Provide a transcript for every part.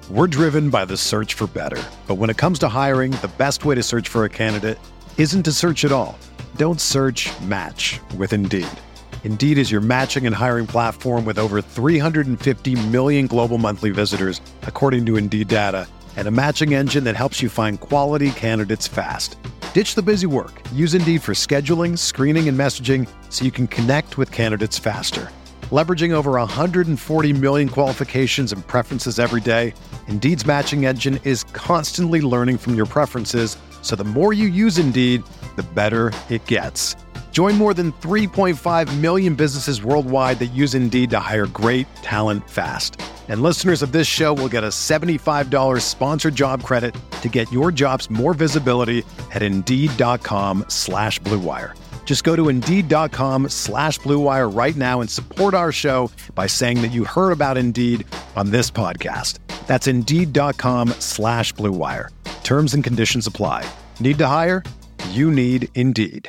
We're driven by the search for better. But when it comes to hiring, the best way to search for a candidate isn't to search at all. Don't search, match with Indeed. Indeed is your matching and hiring platform with over 350 million global monthly visitors, according to Indeed data, and a matching engine that helps you find quality candidates fast. Ditch the busy work. Use Indeed for scheduling, screening, and messaging so you can connect with candidates faster. Leveraging over 140 million qualifications and preferences every day, Indeed's matching engine is constantly learning from your preferences, so the more you use Indeed, the better it gets. Join more than 3.5 million businesses worldwide that use Indeed to hire great talent fast. And listeners of this show will get a $75 sponsored job credit to get your jobs more visibility at Indeed.com/Blue Wire. Just go to Indeed.com/Blue Wire right now and support our show by saying that you heard about Indeed on this podcast. That's Indeed.com/Blue Wire. Terms and conditions apply. Need to hire? You need Indeed.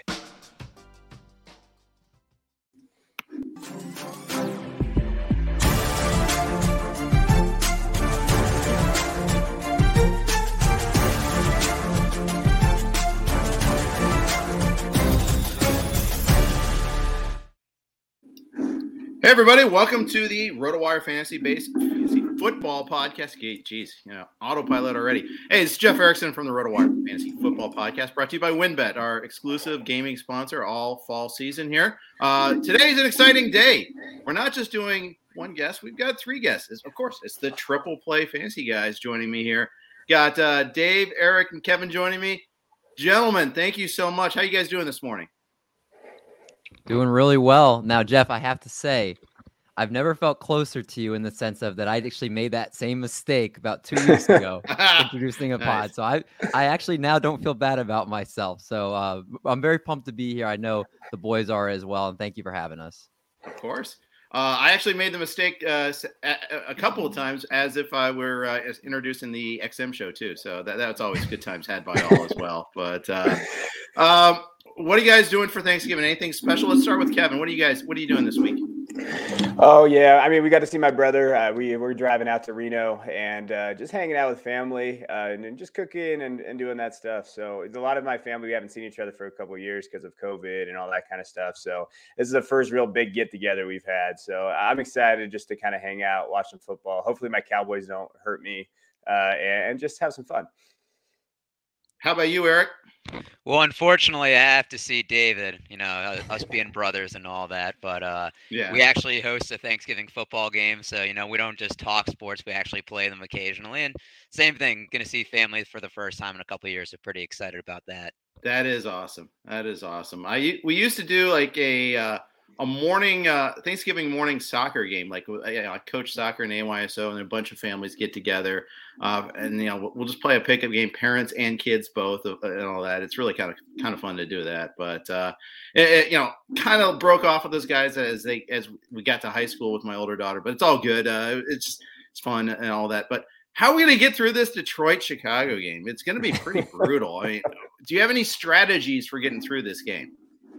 Hey everybody, welcome to the RotoWire Fantasy-based Fantasy Football Podcast. Jeez, autopilot already. Hey, it's Jeff Erickson from the RotoWire Fantasy Football Podcast, brought to you by WynnBET, our exclusive gaming sponsor all fall season here. Today's an exciting day. We're not just doing one guest, we've got three guests. Of course, it's the Triple Play Fantasy guys joining me here. Got Dave, Eric, and Kevin joining me. Gentlemen, thank you so much. How you guys doing this morning? Doing really well. Now, Jeff, I have to say, I've never felt closer to you in the sense of that I actually made that same mistake about 2 weeks ago, introducing a pod. So I actually now don't feel bad about myself. So I'm very pumped to be here. I know the boys are as well, and thank you for having us. Of course. I actually made the mistake a couple of times as if I were introducing the XM show too. So that's always good times had by all as well. But what are you guys doing for Thanksgiving? Anything special? Let's start with Kevin. What are you doing this week? Oh yeah, I mean, we got to see my brother. We're driving out to Reno and just hanging out with family and just cooking and doing that stuff. So a lot of my family, we haven't seen each other for a couple of years because of COVID and all that kind of stuff. So this is the first real big get together we've had. So I'm excited just to kind of hang out, watch some football. Hopefully my Cowboys don't hurt me and just have some fun. How about you, Eric? Well, unfortunately, I have to see David, us being brothers and all that. But we actually host a Thanksgiving football game. So, we don't just talk sports. We actually play them occasionally. And same thing, going to see family for the first time in a couple of years. So pretty excited about that. That is awesome. We used to do like a morning Thanksgiving morning soccer game. Like I coach soccer in AYSO, and a bunch of families get together, and we'll just play a pickup game, parents and kids both, and all that. It's really kind of fun to do that. But it kind of broke off with those guys as we got to high school with my older daughter. But it's all good. It's fun and all that. But how are we going to get through this Detroit-Chicago game? It's going to be pretty brutal. I mean, do you have any strategies for getting through this game?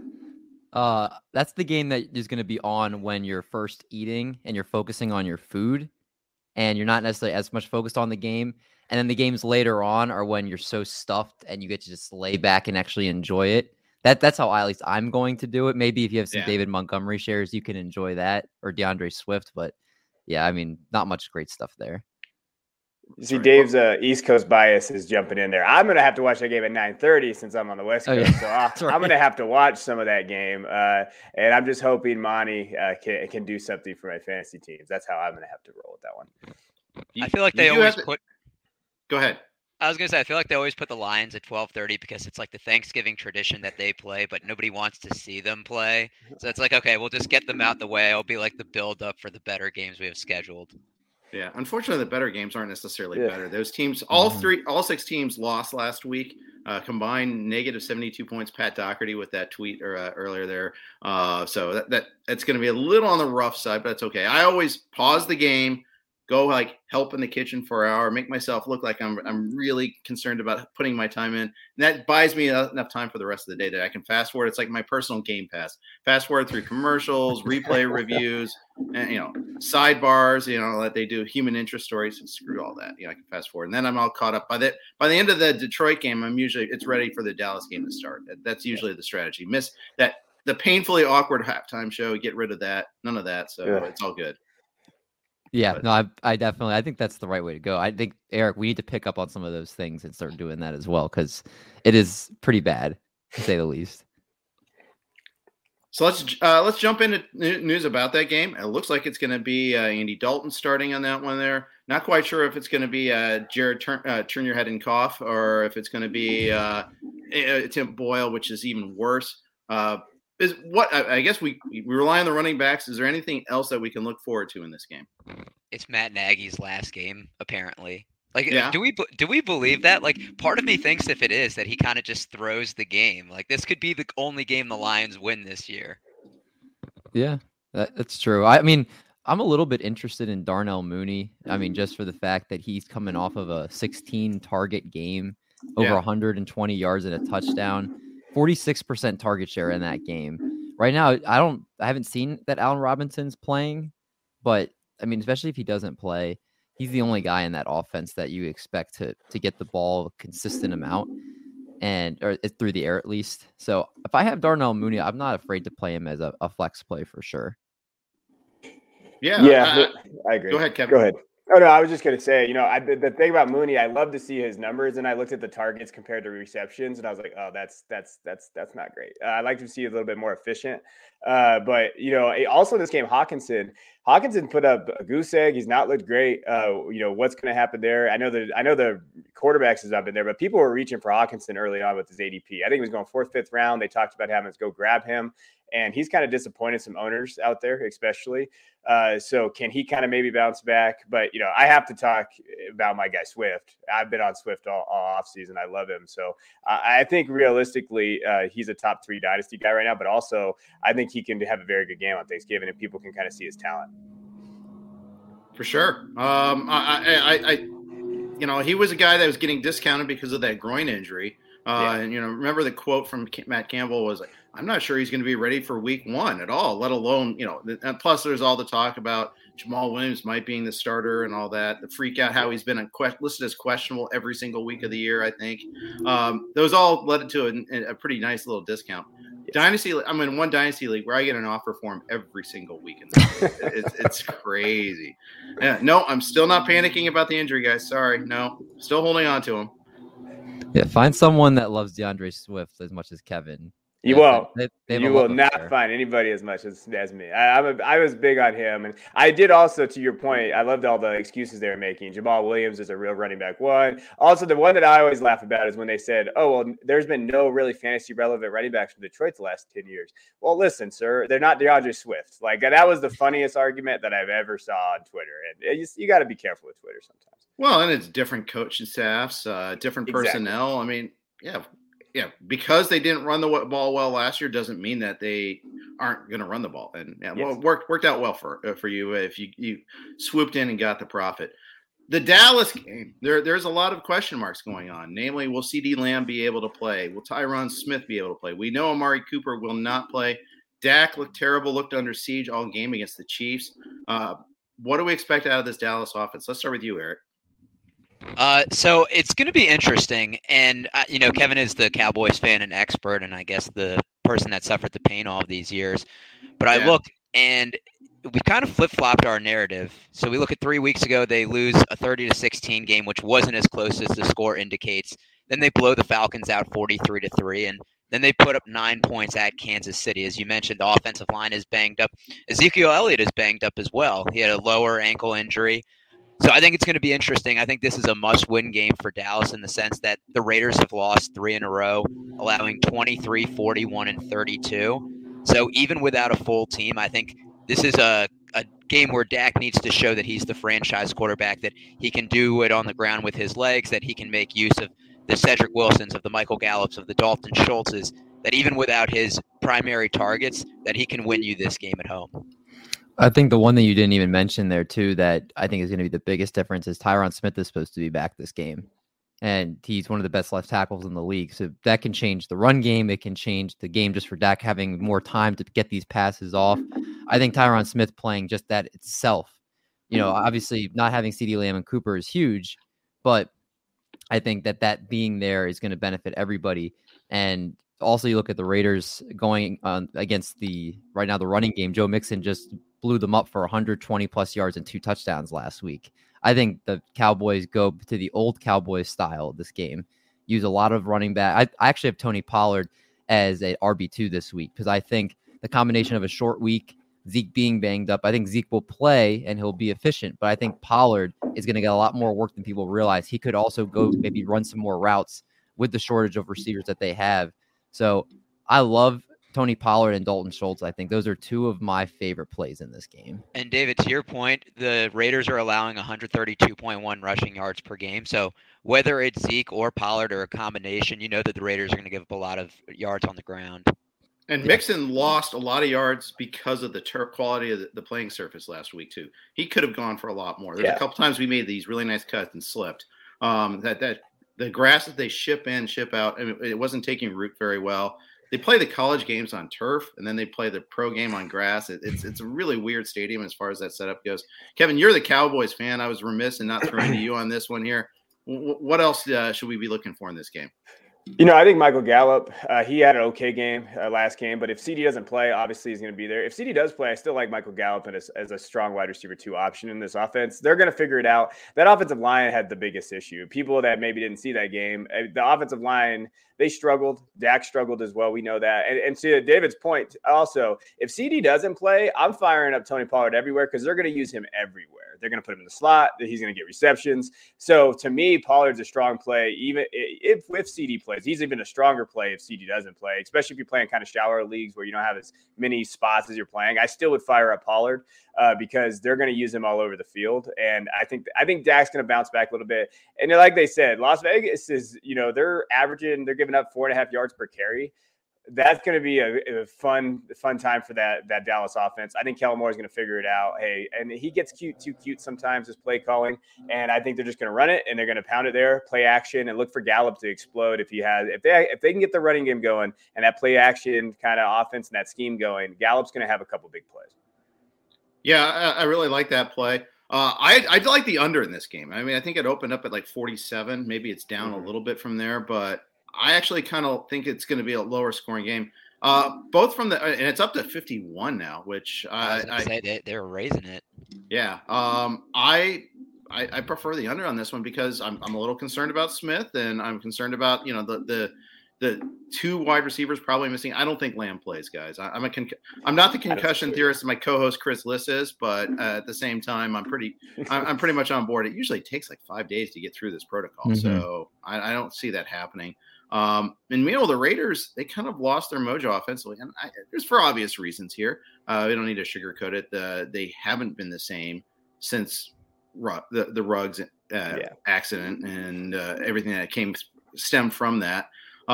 That's the game that is going to be on when you're first eating and you're focusing on your food and you're not necessarily as much focused on the game. And then the games later on are when you're so stuffed and you get to just lay back and actually enjoy it. That's how at least I'm going to do it. Maybe if you have some David Montgomery shares, you can enjoy that, or DeAndre Swift. But yeah, I mean, not much great stuff there. You see, Dave's East Coast bias is jumping in there. I'm going to have to watch that game at 9:30 since I'm on the West Coast. So I'm going to have to watch some of that game. And I'm just hoping Monty can do something for my fantasy teams. That's how I'm going to have to roll with that one. I feel like they always put – Go ahead. I was going to say, I feel like they always put the Lions at 12:30 because it's like the Thanksgiving tradition that they play, but nobody wants to see them play. So it's like, okay, we'll just get them out the way. It'll be like the build-up for the better games we have scheduled. Yeah, unfortunately, the better games aren't necessarily better. Those teams, all six teams lost last week. Combined negative 72 points. Pat Doherty with that tweet earlier there. So that's going to be a little on the rough side, but that's okay. I always pause the game, go like help in the kitchen for an hour, make myself look like I'm really concerned about putting my time in. And that buys me enough time for the rest of the day that I can fast forward. It's like my personal Game Pass. Fast forward through commercials, replay reviews, and sidebars, that they do human interest stories, and screw all that. I can fast forward. And then I'm all caught up. By the end of the Detroit game, it's ready for the Dallas game to start. That's usually the strategy. Miss that the painfully awkward halftime show, get rid of that. None of that. So it's all good. Yeah, no, I think that's the right way to go. I think, Eric, we need to pick up on some of those things and start doing that as well, because it is pretty bad, to say the least. So let's jump into news about that game. It looks like it's going to be Andy Dalton starting on that one there. Not quite sure if it's going to be Jared turn your head and cough, or if it's going to be Tim Boyle, which is even worse. I guess we rely on the running backs. Is there anything else that we can look forward to in this game? It's Matt Nagy's last game, apparently. Do we believe that? Like, part of me thinks if it is, that he kind of just throws the game. Like, this could be the only game the Lions win this year. Yeah, that's true. I mean, I'm a little bit interested in Darnell Mooney. I mean, just for the fact that he's coming off of a 16 target game, over 120 yards and a touchdown. 46% target share in that game. Right now, I haven't seen that Allen Robinson's playing, but I mean, especially if he doesn't play, he's the only guy in that offense that you expect to get the ball a consistent amount or through the air at least. So if I have Darnell Mooney, I'm not afraid to play him as a flex play for sure. Yeah, I agree. Go ahead, Kevin. Go ahead. Oh, no, I was just going to say, the thing about Mooney, I love to see his numbers, and I looked at the targets compared to receptions, and I was like, oh, that's not great. I like to see a little bit more efficient. But, also in this game, Hawkinson put up a goose egg. He's not looked great. What's going to happen there? I know the quarterbacks has not been there, but people were reaching for Hawkinson early on with his ADP. I think he was going 4th, 5th round. They talked about having us go grab him. And he's kind of disappointed some owners out there, especially. So can he kind of maybe bounce back? But, I have to talk about my guy Swift. I've been on Swift all offseason. I love him. So I think realistically, he's a top 3 dynasty guy right now. But also, I think he can have a very good game on Thanksgiving, and people can kind of see his talent. For sure. He was a guy that was getting discounted because of that groin injury. And, remember the quote from Matt Campbell was like, I'm not sure he's going to be ready for week 1 at all, let alone, and plus there's all the talk about Jamal Williams might being the starter and all that, the freak out, how he's been listed as questionable every single week of the year, I think. Those all led to a pretty nice little discount. Dynasty, I'm in one Dynasty league where I get an offer for him every single week. It's crazy. Yeah, no, I'm still not panicking about the injury, guys. Sorry. No, still holding on to him. Yeah, find someone that loves DeAndre Swift as much as Kevin. You won't. You will not find anybody as much as me. I was big on him, and I did also. To your point, I loved all the excuses they were making. Jamal Williams is a real running back one. Also, the one that I always laugh about is when they said, "Oh, well, there's been no really fantasy relevant running backs from Detroit the last 10 years." Well, listen, sir, they're not DeAndre Swift. Like, that was the funniest argument that I've ever saw on Twitter, and you got to be careful with Twitter sometimes. Well, and it's different coaching staffs, different personnel. I mean, yeah, because they didn't run the ball well last year doesn't mean that they aren't going to run the ball. And well, it worked out well for you if you swooped in and got the profit. The Dallas game, there's a lot of question marks going on. Namely, will CeeDee Lamb be able to play? Will Tyron Smith be able to play? We know Amari Cooper will not play. Dak looked terrible, looked under siege all game against the Chiefs. What do we expect out of this Dallas offense? Let's start with you, Eric. So it's going to be interesting. And, Kevin is the Cowboys fan and expert, and I guess the person that suffered the pain all of these years. But I look, and we kind of flip-flopped our narrative. So we look at 3 weeks ago, they lose a 30-16 game, which wasn't as close as the score indicates. Then they blow the Falcons out 43-3, and then they put up 9 points at Kansas City. As you mentioned, the offensive line is banged up. Ezekiel Elliott is banged up as well. He had a lower ankle injury. So I think it's going to be interesting. I think this is a must-win game for Dallas in the sense that the Raiders have lost 3 in a row, allowing 23, 41, and 32. So even without a full team, I think this is a game where Dak needs to show that he's the franchise quarterback, that he can do it on the ground with his legs, that he can make use of the Cedric Wilsons, of the Michael Gallups, of the Dalton Schultzes, that even without his primary targets, that he can win you this game at home. I think the one that you didn't even mention there too, that I think is going to be the biggest difference, is Tyron Smith is supposed to be back this game. And he's one of the best left tackles in the league. So that can change the run game. It can change the game just for Dak having more time to get these passes off. I think Tyron Smith playing just that itself, obviously not having CeeDee Lamb and Cooper is huge, but I think that being there is going to benefit everybody. And also you look at the Raiders going against right now the running game. Joe Mixon just blew them up for 120 plus yards and 2 touchdowns last week. I think the Cowboys go to the old Cowboys style of this game, use a lot of running back. I actually have Tony Pollard as a RB2 this week because I think the combination of a short week, Zeke being banged up, I think Zeke will play and he'll be efficient. But I think Pollard is going to get a lot more work than people realize. He could also go maybe run some more routes with the shortage of receivers that they have. So I love Tony Pollard and Dalton Schultz. I think those are 2 of my favorite plays in this game. And David, to your point, the Raiders are allowing 132.1 rushing yards per game. So whether it's Zeke or Pollard or a combination, that the Raiders are going to give up a lot of yards on the ground. And Mixon lost a lot of yards because of the quality of the playing surface last week too. He could have gone for a lot more. There's a couple times we made these really nice cuts and slipped. That the grass that they ship in, ship out, it wasn't taking root very well. They play the college games on turf, and then they play the pro game on grass. It's a really weird stadium as far as that setup goes. Kevin, you're the Cowboys fan. I was remiss in not throwing to you on this one here. What else should we be looking for in this game? I think Michael Gallup, he had an okay game last game, but if CD doesn't play, obviously he's going to be there. If CD does play, I still like Michael Gallup as a strong wide receiver 2 option in this offense. They're going to figure it out. That offensive line had the biggest issue. People that maybe didn't see that game, the offensive line, they struggled. Dak struggled as well. We know that. And to David's point, also, if CD doesn't play, I'm firing up Tony Pollard everywhere because they're going to use him everywhere. They're going to put him in the slot. He's going to get receptions. So to me, Pollard's a strong play. Even if CD plays, he's even a stronger play if CD doesn't play, especially if you're playing kind of shallower leagues where you don't have as many spots as you're playing. I still would fire up Pollard because they're going to use him all over the field. And I think Dak's going to bounce back a little bit. And like they said, Las Vegas is, they're giving up 4.5 yards per carry. That's going to be a fun time for that Dallas offense. I think Kellen Moore is going to figure it out. Hey, and he gets too cute sometimes, his play calling. And I think they're just going to run it and they're going to pound it there, play action, and look for Gallup to explode if they can get the running game going and that play action kind of offense and that scheme going. Gallup's going to have a couple big plays. Yeah, I really like that play. I'd like the under in this game. I mean, I think it opened up at like 47. Maybe it's down a little bit from there, but I actually kind of think it's going to be a lower scoring game. Both from and it's up to 51 now, which they're raising it. Yeah. I prefer the under on this one because I'm a little concerned about Smith and I'm concerned about, the 2 wide receivers probably missing. I don't think Lamb plays, guys. I'm not the concussion theorist my co-host Chris Liss is, but at the same time, I'm pretty much on board. It usually takes like 5 days to get through this protocol, so I don't see that happening. And meanwhile, the Raiders, they kind of lost their mojo offensively, and there's for obvious reasons here. We don't need to sugarcoat it. They haven't been the same since the Ruggs accident and everything that stemmed from that.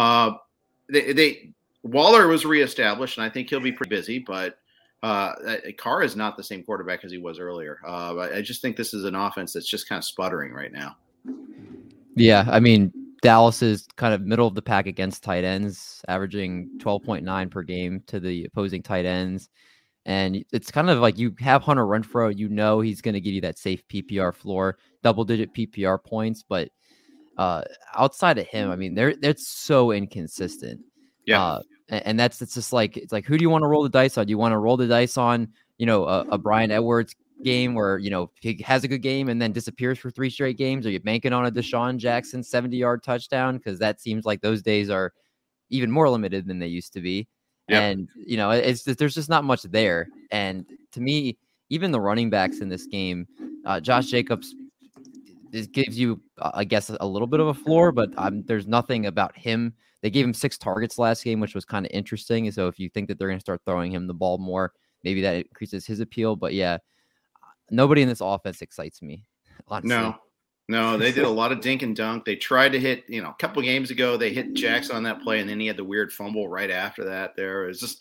Waller was reestablished, and I think he'll be pretty busy, but Carr is not the same quarterback as he was earlier. I just think this is an offense that's just kind of sputtering right now. Yeah, I mean, Dallas is kind of middle of the pack against tight ends, averaging 12.9 per game to the opposing tight ends. And it's kind of like you have Hunter Renfrow, he's going to give you that safe PPR floor, double-digit PPR points. But outside of him, I mean, they're so inconsistent. Yeah. And it's just like, it's like, who do you want to roll the dice on? Do you want to roll the dice on, a Bryan Edwards game where, he has a good game and then disappears for 3 straight games? Are you banking on a Deshaun Jackson 70-yard touchdown? Because that seems like those days are even more limited than they used to be. Yep. And, it's just, there's just not much there. And to me, even the running backs in this game, Josh Jacobs, this gives you, I guess, a little bit of a floor, but there's nothing about him. They gave him 6 targets last game, which was kind of interesting. So if you think that they're going to start throwing him the ball more, maybe that increases his appeal. But yeah, nobody in this offense excites me. Honestly. No, they did a lot of dink and dunk. They tried to hit, a couple games ago, they hit Jackson on that play, and then he had the weird fumble right after that. There was just,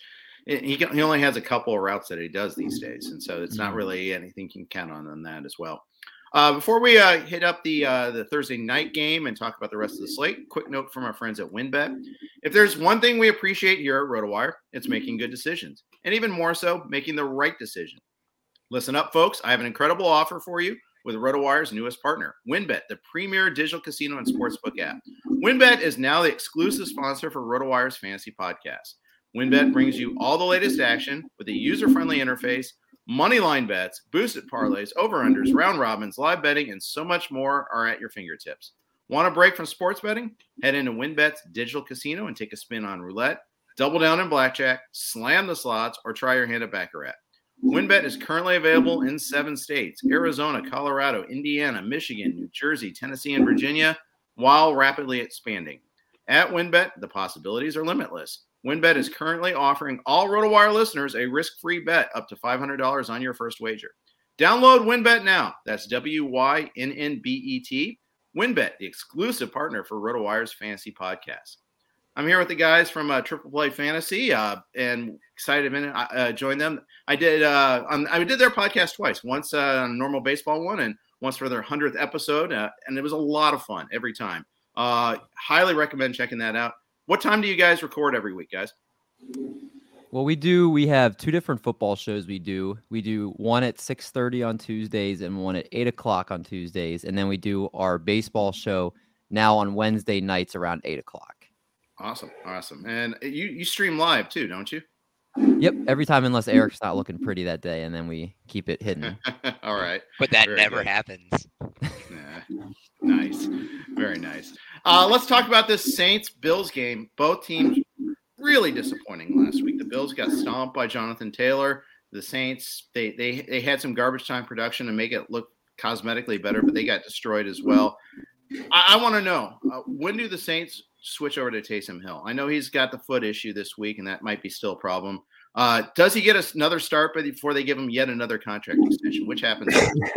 he only has a couple of routes that he does these days, and so it's not really anything you can count on that as well. Before we hit up the Thursday night game and talk about the rest of the slate, quick note from our friends at WynnBET. If there's one thing we appreciate here at RotoWire, it's making good decisions, and even more so, making the right decision. Listen up, folks. I have an incredible offer for you with RotoWire's newest partner, WynnBET, the premier digital casino and sportsbook app. WynnBET is now the exclusive sponsor for RotoWire's Fantasy Podcast. WynnBET brings you all the latest action with a user-friendly interface, moneyline bets, boosted parlays, over-unders, round robins, live betting, and so much more are at your fingertips. Want a break from sports betting? Head into WynnBET's digital casino and take a spin on roulette, double down in blackjack, slam the slots, or try your hand at Baccarat. WynnBET is currently available in 7 states: Arizona, Colorado, Indiana, Michigan, New Jersey, Tennessee, and Virginia, while rapidly expanding. At WynnBET, the possibilities are limitless. WynnBET is currently offering all RotoWire listeners a risk-free bet up to $500 on your first wager. Download WynnBET now. That's WYNNBET. WynnBET, the exclusive partner for RotoWire's Fantasy Podcast. I'm here with the guys from Triple Play Fantasy, and excited to join them. I did their podcast twice, once on a normal baseball one and once for their 100th episode, and it was a lot of fun every time. Highly recommend checking that out. What time do you guys record every week, guys? Well, we have 2 different football shows we do. We do one at 6:30 on Tuesdays and one at 8 o'clock on Tuesdays. And then we do our baseball show now on Wednesday nights around 8 o'clock. Awesome. And you stream live too, don't you? Yep, every time unless Eric's not looking pretty that day, and then we keep it hidden. All right. But that never happens. Nice. Very nice. Let's talk about this Saints-Bills game. Both teams really disappointing last week. The Bills got stomped by Jonathan Taylor. The Saints, they had some garbage time production to make it look cosmetically better, but they got destroyed as well. I want to know, when do the Saints switch over to Taysom Hill? I know he's got the foot issue this week, and that might be still a problem. Does he get another start before they give him yet another contract extension? Which happens?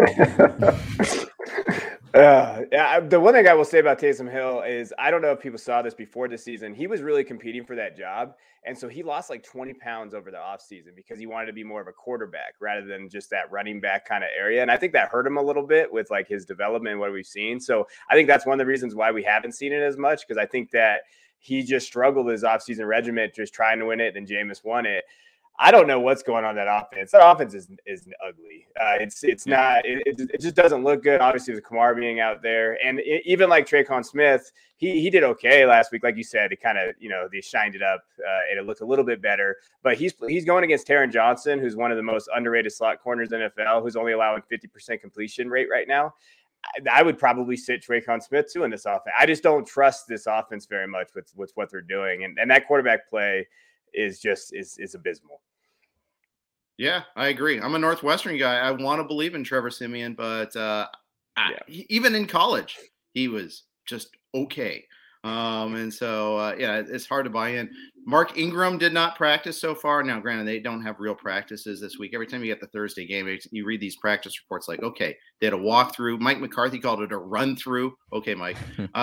The one thing I will say about Taysom Hill is, I don't know if people saw this before the season. He was really competing for that job. And so he lost like 20 pounds over the offseason because he wanted to be more of a quarterback rather than just that running back kind of area. And I think that hurt him a little bit with like his development and what we've seen. So I think that's one of the reasons why we haven't seen it as much, because I think that he just struggled his offseason regiment just trying to win it, and Jameis won it. I don't know what's going on in that offense. That offense is ugly. It's not. It just doesn't look good. Obviously, with Kamara being out there, and even like Tre'Quan Smith, he did okay last week. Like you said, it kind of they shined it up and it looked a little bit better. But he's going against Taron Johnson, who's one of the most underrated slot corners in the NFL, who's only allowing 50% completion rate right now. I would probably sit Tre'Quan Smith too in this offense. I just don't trust this offense very much with what they're doing, and that quarterback play is abysmal. Yeah, I agree. I'm a Northwestern guy. I want to believe in Trevor Siemian, but even in college, he was just okay. And so, it's hard to buy in. Mark Ingram did not practice so far. Now, granted, they don't have real practices this week. Every time you get the Thursday game, you read these practice reports like, okay, they had a walkthrough. Mike McCarthy called it a run through. Okay, Mike.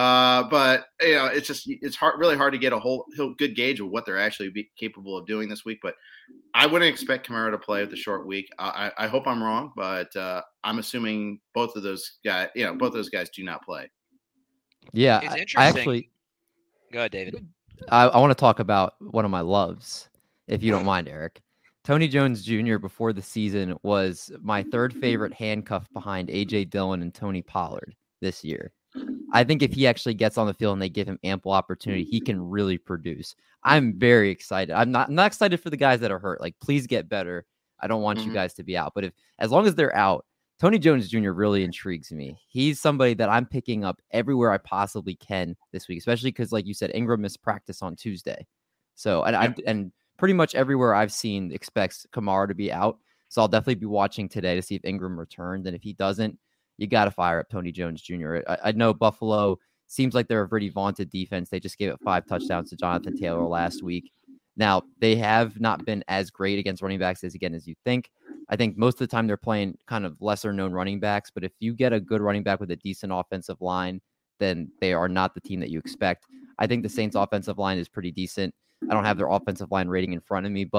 But it's really hard to get a good gauge of what they're actually capable of doing this week. But I wouldn't expect Kamara to play with the short week. I hope I'm wrong, but I'm assuming both of those guys do not play. Yeah, it's interesting. I actually go ahead, David. I want to talk about one of my loves, if you don't mind, Eric. Tony Jones Jr. before the season was my 3rd favorite handcuff behind A.J. Dillon and Tony Pollard this year. I think if he actually gets on the field and they give him ample opportunity, he can really produce. I'm very excited. I'm not excited for the guys that are hurt. Like, please get better. I don't want you guys to be out. But as long as they're out, Tony Jones Jr. really intrigues me. He's somebody that I'm picking up everywhere I possibly can this week, especially because, like you said, Ingram missed practice on Tuesday. So, and pretty much everywhere I've seen expects Kamara to be out. So I'll definitely be watching today to see if Ingram returns. And if he doesn't, you got to fire up Tony Jones Jr. I know Buffalo seems like they're a pretty vaunted defense. They just gave up 5 touchdowns to Jonathan Taylor last week. Now, they have not been as great against running backs as you think. I think most of the time they're playing kind of lesser known running backs, but if you get a good running back with a decent offensive line, then they are not the team that you expect. I think the Saints offensive line is pretty decent. I don't have their offensive line rating in front of me, but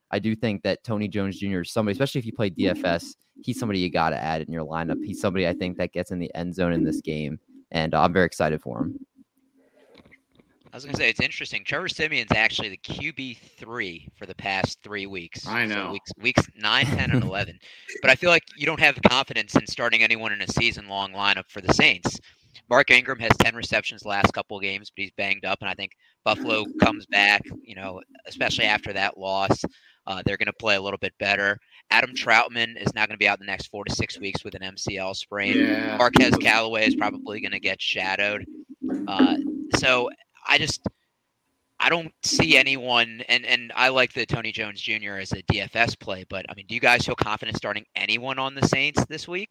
I do think that Tony Jones Jr. is somebody, especially if you play DFS, he's somebody you got to add in your lineup. He's somebody I think that gets in the end zone in this game, and I'm very excited for him. I was going to say, it's interesting. Trevor Siemian's actually the QB3 for the past 3 weeks. I know. So weeks 9, 10, and 11. But I feel like you don't have the confidence in starting anyone in a season-long lineup for the Saints. Mark Ingram has 10 receptions the last couple of games, but he's banged up, and I think Buffalo comes back, especially after that loss. They're going to play a little bit better. Adam Troutman is not going to be out the next 4 to 6 weeks with an MCL sprain. Yeah. Marquez Callaway is probably going to get shadowed. So I don't see anyone, and I like the Tony Jones Jr. as a DFS play, but I mean, do you guys feel confident starting anyone on the Saints this week?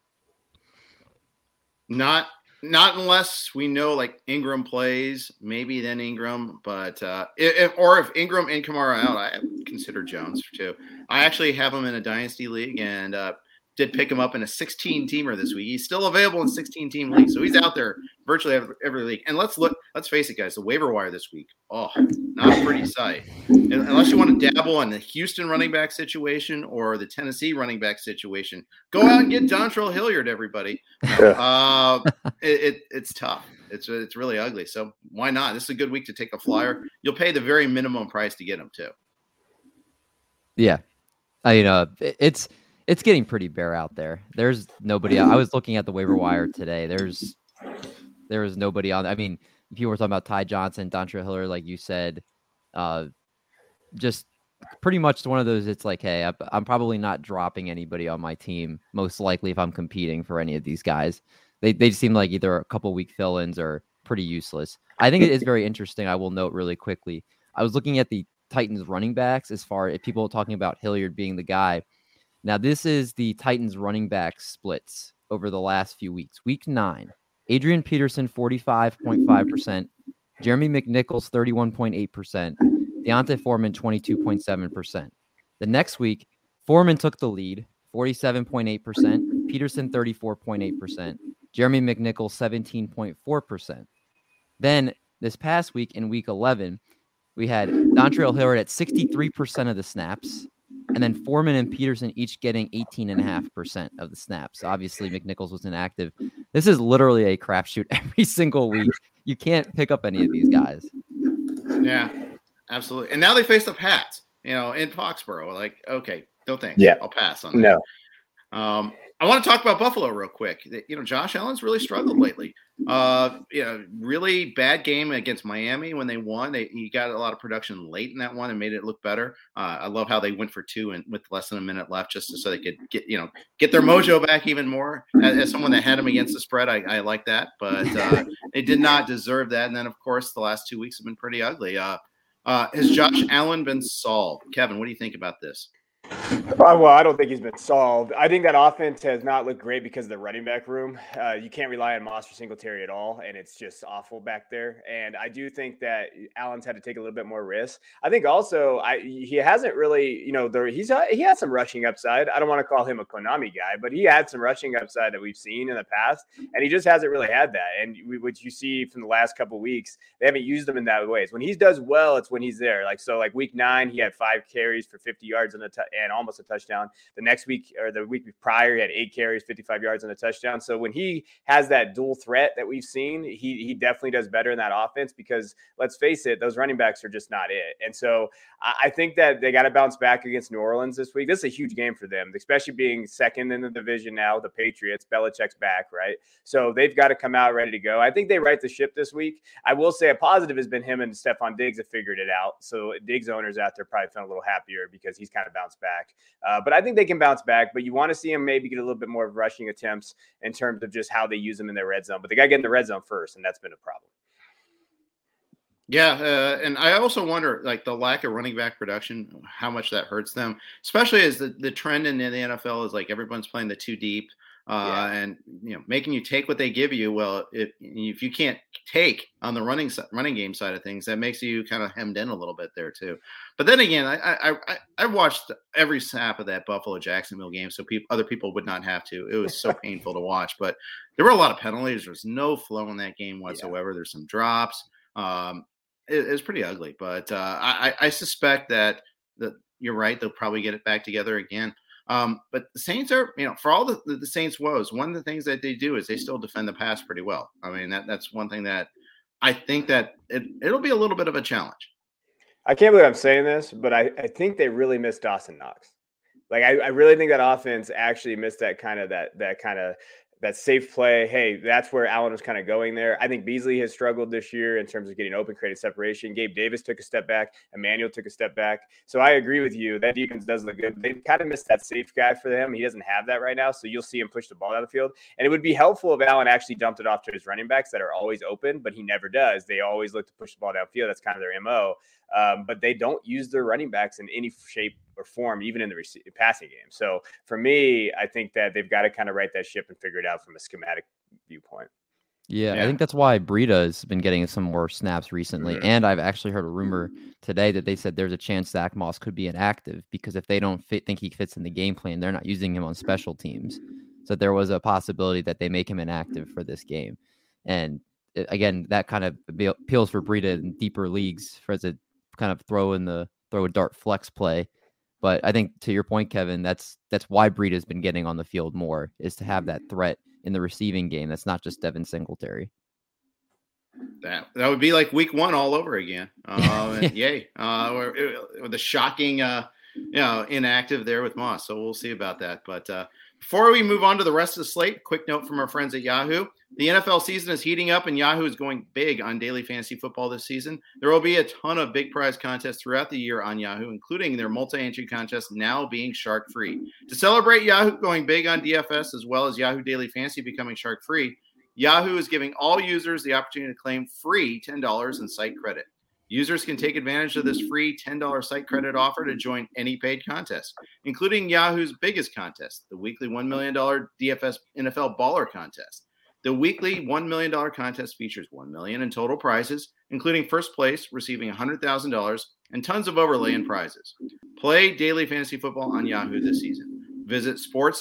Not unless we know like Ingram plays, maybe then Ingram. But if Ingram and Kamara out, I consider Jones too. I actually have him in a dynasty league and did pick him up in a 16-teamer this week. He's still available in 16-team leagues, so he's out there virtually every league. And let's face it, guys, the waiver wire this week, not a pretty sight. Unless you want to dabble in the Houston running back situation or the Tennessee running back situation, go out and get Dontrell Hilliard, everybody. It's tough. It's really ugly. So why not? This is a good week to take a flyer. You'll pay the very minimum price to get him too. Yeah, it's getting pretty bare out there. There's nobody. I was looking at the waiver wire today. There is nobody on. I mean, people were talking about Ty Johnson, Dontrell Hilliard, like you said. Just pretty much one of those. It's like, hey, I'm probably not dropping anybody on my team. Most likely, if I'm competing for any of these guys, they seem like either a couple week fill-ins or pretty useless. I think it is very interesting. I will note really quickly. I was looking at the Titans running backs as far as people talking about Hilliard being the guy. Now, this is the Titans running back splits over the last few weeks. Week 9, Adrian Peterson, 45.5%, Jeremy McNichols, 31.8%, Deontay Foreman, 22.7%. The next week, Foreman took the lead, 47.8%, Peterson, 34.8%, Jeremy McNichols, 17.4%. Then this past week in week 11, we had Dontrell Hilliard at 63% of the snaps, and then Foreman and Peterson each getting 18.5% of the snaps. Obviously, McNichols was inactive. This is literally a crapshoot every single week. You can't pick up any of these guys. Yeah, absolutely. And now they face the Pats, in Foxborough. Like, okay, no thanks. Yeah. I'll pass on that. No. I want to talk about Buffalo real quick. Josh Allen's really struggled lately. Really bad game against Miami when they won. He got a lot of production late in that one and made it look better. I love how they went for 2 and with less than a minute left, just so they could get their mojo back even more. As someone that had him against the spread, I like that, but they did not deserve that. And then, of course, the last 2 weeks have been pretty ugly. Has Josh Allen been solved? Kevin, what do you think about this? Well, I don't think he's been solved. I think that offense has not looked great because of the running back room. You can't rely on Moss or Singletary at all, and it's just awful back there. And I do think that Allen's had to take a little bit more risk. I think also he hasn't really, he had some rushing upside. I don't want to call him a Konami guy, but he had some rushing upside that we've seen in the past, and he just hasn't really had that. And what you see from the last couple of weeks, they haven't used him in that ways. When he does well, it's when he's there. Like week 9, he had 5 carries for 50 yards and almost a touchdown. The next week or the week prior, he had 8 carries, 55 yards and a touchdown. So when he has that dual threat that we've seen, he definitely does better in that offense because let's face it, those running backs are just not it. And so I think that they got to bounce back against New Orleans this week. This is a huge game for them, especially being second in the division now, the Patriots. Belichick's back, right? So they've got to come out ready to go. I think they right the ship this week. I will say a positive has been him and Stephon Diggs have figured it out. So Diggs owners out there probably feeling a little happier because he's kind of bounced back. But I think they can bounce back, but you want to see him maybe get a little bit more of rushing attempts in terms of just how they use them in their red zone. But they got to get in the red zone first, and that's been a problem. Yeah, and I also wonder, like, the lack of running back production, how much that hurts them, especially as the trend in the NFL is like everyone's playing the 2 deep. And making you take what they give you. Well, if you can't take on the running game side of things, that makes you kind of hemmed in a little bit there too. But then again, I watched every snap of that Buffalo Jacksonville game, so other people would not have to. It was so painful to watch. But there were a lot of penalties. There's no flow in that game whatsoever. There's some drops. It's pretty ugly. But I suspect that you're right. They'll probably get it back together again. But the Saints are, for all the Saints' woes, one of the things that they do is they still defend the pass pretty well. I mean, that's one thing that I think that it'll be a little bit of a challenge. I can't believe I'm saying this, but I think they really missed Dawson Knox. Like, I really think that offense actually missed that safe play. Hey, that's where Allen was kind of going there. I think Beasley has struggled this year in terms of getting open, creating separation. Gabe Davis took a step back. Emmanuel took a step back. So I agree with you. That defense does look good. They've kind of missed that safe guy for them. He doesn't have that right now. So you'll see him push the ball down the field. And it would be helpful if Allen actually dumped it off to his running backs that are always open, but he never does. They always look to push the ball downfield. That's kind of their MO. But they don't use their running backs in any shape or form, even in the passing game. So for me, I think that they've got to kind of right that ship and figure it out from a schematic viewpoint. Yeah, I think that's why Breida has been getting some more snaps recently. Mm-hmm. And I've actually heard a rumor today that they said there's a chance Zach Moss could be inactive because if they don't think he fits in the game plan, they're not using him on special teams. So there was a possibility that they make him inactive for this game. And again, that kind of appeals for Breida in deeper leagues for as a kind of throw a dart flex play. But I think to your point, Kevin, that's why Breida's been getting on the field more, is to have that threat in the receiving game. That's not just Devin Singletary. That would be like week 1 all over again. Yay. With the shocking, inactive there with Moss. So we'll see about that. But before we move on to the rest of the slate, quick note from our friends at Yahoo. The NFL season is heating up, and Yahoo is going big on daily fantasy football this season. There will be a ton of big prize contests throughout the year on Yahoo, including their multi-entry contest now being shark-free. To celebrate Yahoo going big on DFS, as well as Yahoo Daily Fantasy becoming shark-free, Yahoo is giving all users the opportunity to claim free $10 in site credit. Users can take advantage of this free $10 site credit offer to join any paid contest, including Yahoo's biggest contest, the weekly $1 million DFS NFL Baller Contest. The weekly $1 million contest features $1 million in total prizes, including first place receiving $100,000 and tons of overlay and prizes. Play daily fantasy football on Yahoo this season. Visit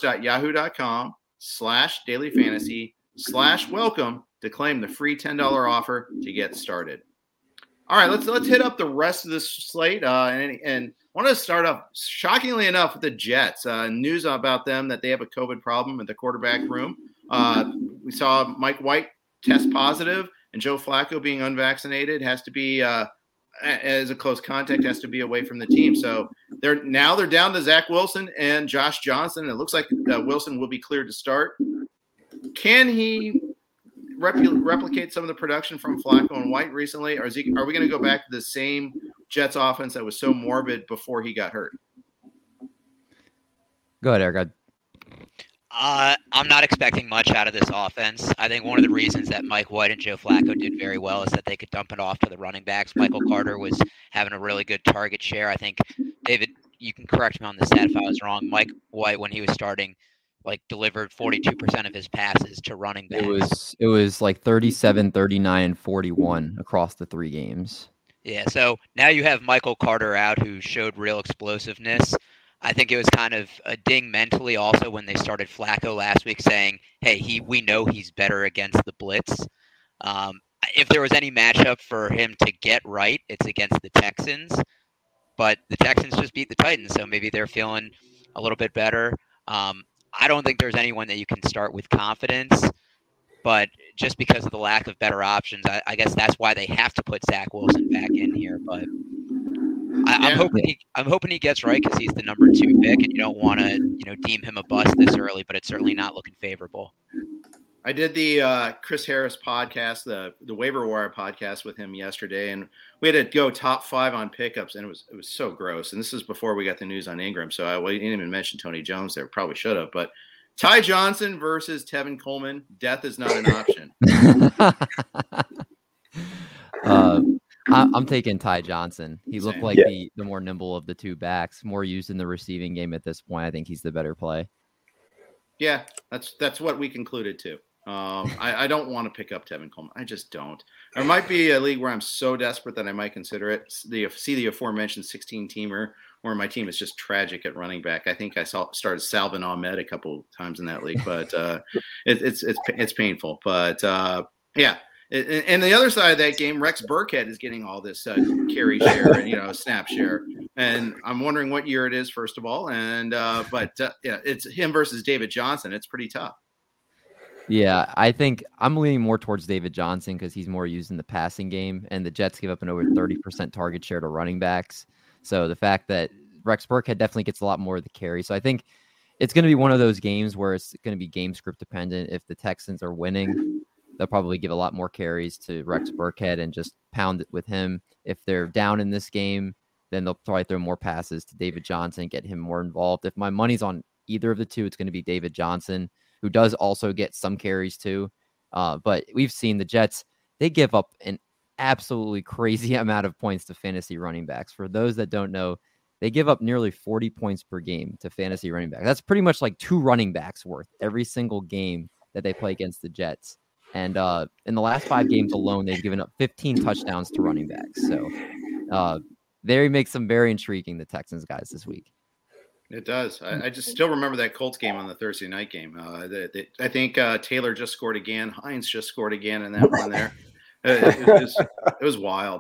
sports.yahoo.com/dailyfantasy/welcome to claim the free $10 offer to get started. All right, let's hit up the rest of this slate. And want to start off, shockingly enough, with the Jets. News about them that they have a COVID problem at the quarterback room. We saw Mike White test positive, and Joe Flacco being unvaccinated has to be, as a close contact, has to be away from the team. So they're down to Zach Wilson and Josh Johnson. It looks like Wilson will be cleared to start. Can he replicate some of the production from Flacco and White recently, or are we going to go back to the same Jets offense that was so morbid before he got hurt? Go ahead, Eric. I'm not expecting much out of this offense. I think one of the reasons that Mike White and Joe Flacco did very well is that they could dump it off to the running backs. Michael Carter was having a really good target share. I think, David, you can correct me on the stat if I was wrong. Mike White, when he was starting, delivered 42% of his passes to running backs. It was like 37, 39, and 41 across the 3 games. Yeah, so now you have Michael Carter out, who showed real explosiveness. I think it was kind of a ding mentally also when they started Flacco last week, saying, hey, we know he's better against the blitz. If there was any matchup for him to get right, it's against the Texans. But the Texans just beat the Titans, so maybe they're feeling a little bit better. I don't think there's anyone that you can start with confidence, but just because of the lack of better options, I guess that's why they have to put Zach Wilson back in here. But I'm hoping he gets right because he's the number 2 pick, and you don't want to deem him a bust this early. But it's certainly not looking favorable. I did the Chris Harris podcast, the Waiver Wire podcast with him yesterday, and we had to go top 5 on pickups, and it was so gross. And this is before we got the news on Ingram, so I didn't even mention Tony Jones there. Probably should have, but Ty Johnson versus Tevin Coleman, death is not an option. I'm taking Ty Johnson. He looked like the more nimble of the 2 backs, more used in the receiving game at this point. I think he's the better play. Yeah, that's what we concluded too. I don't want to pick up Tevin Coleman. I just don't. There might be a league where I'm so desperate that I might consider it. The aforementioned 16-teamer where my team is just tragic at running back. I think I started Salvin Ahmed a couple times in that league, but it's painful. But yeah, And the other side of that game, Rex Burkhead is getting all this carry share and snap share. And I'm wondering what year it is, first of all. And it's him versus David Johnson. It's pretty tough. Yeah, I think I'm leaning more towards David Johnson because he's more used in the passing game, and the Jets give up an over 30% target share to running backs. So the fact that Rex Burkhead definitely gets a lot more of the carry. So I think it's going to be one of those games where it's going to be game script dependent. If the Texans are winning, they'll probably give a lot more carries to Rex Burkhead and just pound it with him. If they're down in this game, then they'll probably throw more passes to David Johnson, get him more involved. If my money's on either of the two, it's going to be David Johnson, who does also get some carries too. But we've seen the Jets, they give up an absolutely crazy amount of points to fantasy running backs. For those that don't know, they give up nearly 40 points per game to fantasy running backs. That's pretty much like 2 running backs worth every single game that they play against the Jets. And in the last 5 games alone, they've given up 15 touchdowns to running backs. So they makes them very intriguing, the Texans guys, this week. It does. I just still remember that Colts game on the Thursday night game. I think Taylor just scored again. Hines just scored again in that one there. It was wild.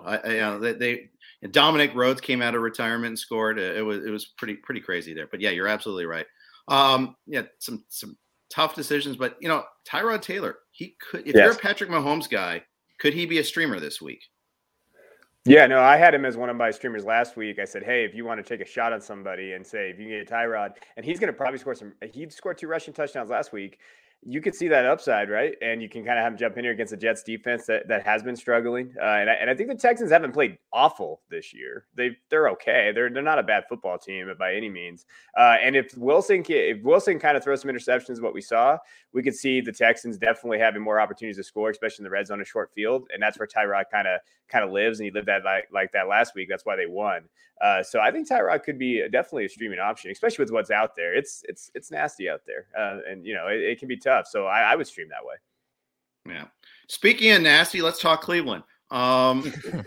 Dominic Rhodes came out of retirement and scored. It was pretty crazy there. But yeah, you're absolutely right. Some tough decisions. But Tyrod Taylor, he could. If you're a Patrick Mahomes guy, could he be a streamer this week? Yeah, no, I had him as one of my streamers last week. I said, hey, if you want to take a shot on somebody and say, if you can get Tyrod, and he's going to probably he scored 2 rushing touchdowns last week. You could see that upside, right? And you can kind of have him jump in here against the Jets defense that has been struggling. And I think the Texans haven't played awful this year. They're okay. They're not a bad football team by any means. And if Wilson kind of throws some interceptions, what we saw, we could see the Texans definitely having more opportunities to score, especially in the red zone and short field. And that's where Tyrod kind of lives, and he lived that like that last week. That's why they won. So I think Tyrod could be definitely a streaming option, especially with what's out there. It's nasty out there, and it can be tough. So I would stream that way. Yeah. Speaking of nasty, let's talk Cleveland. I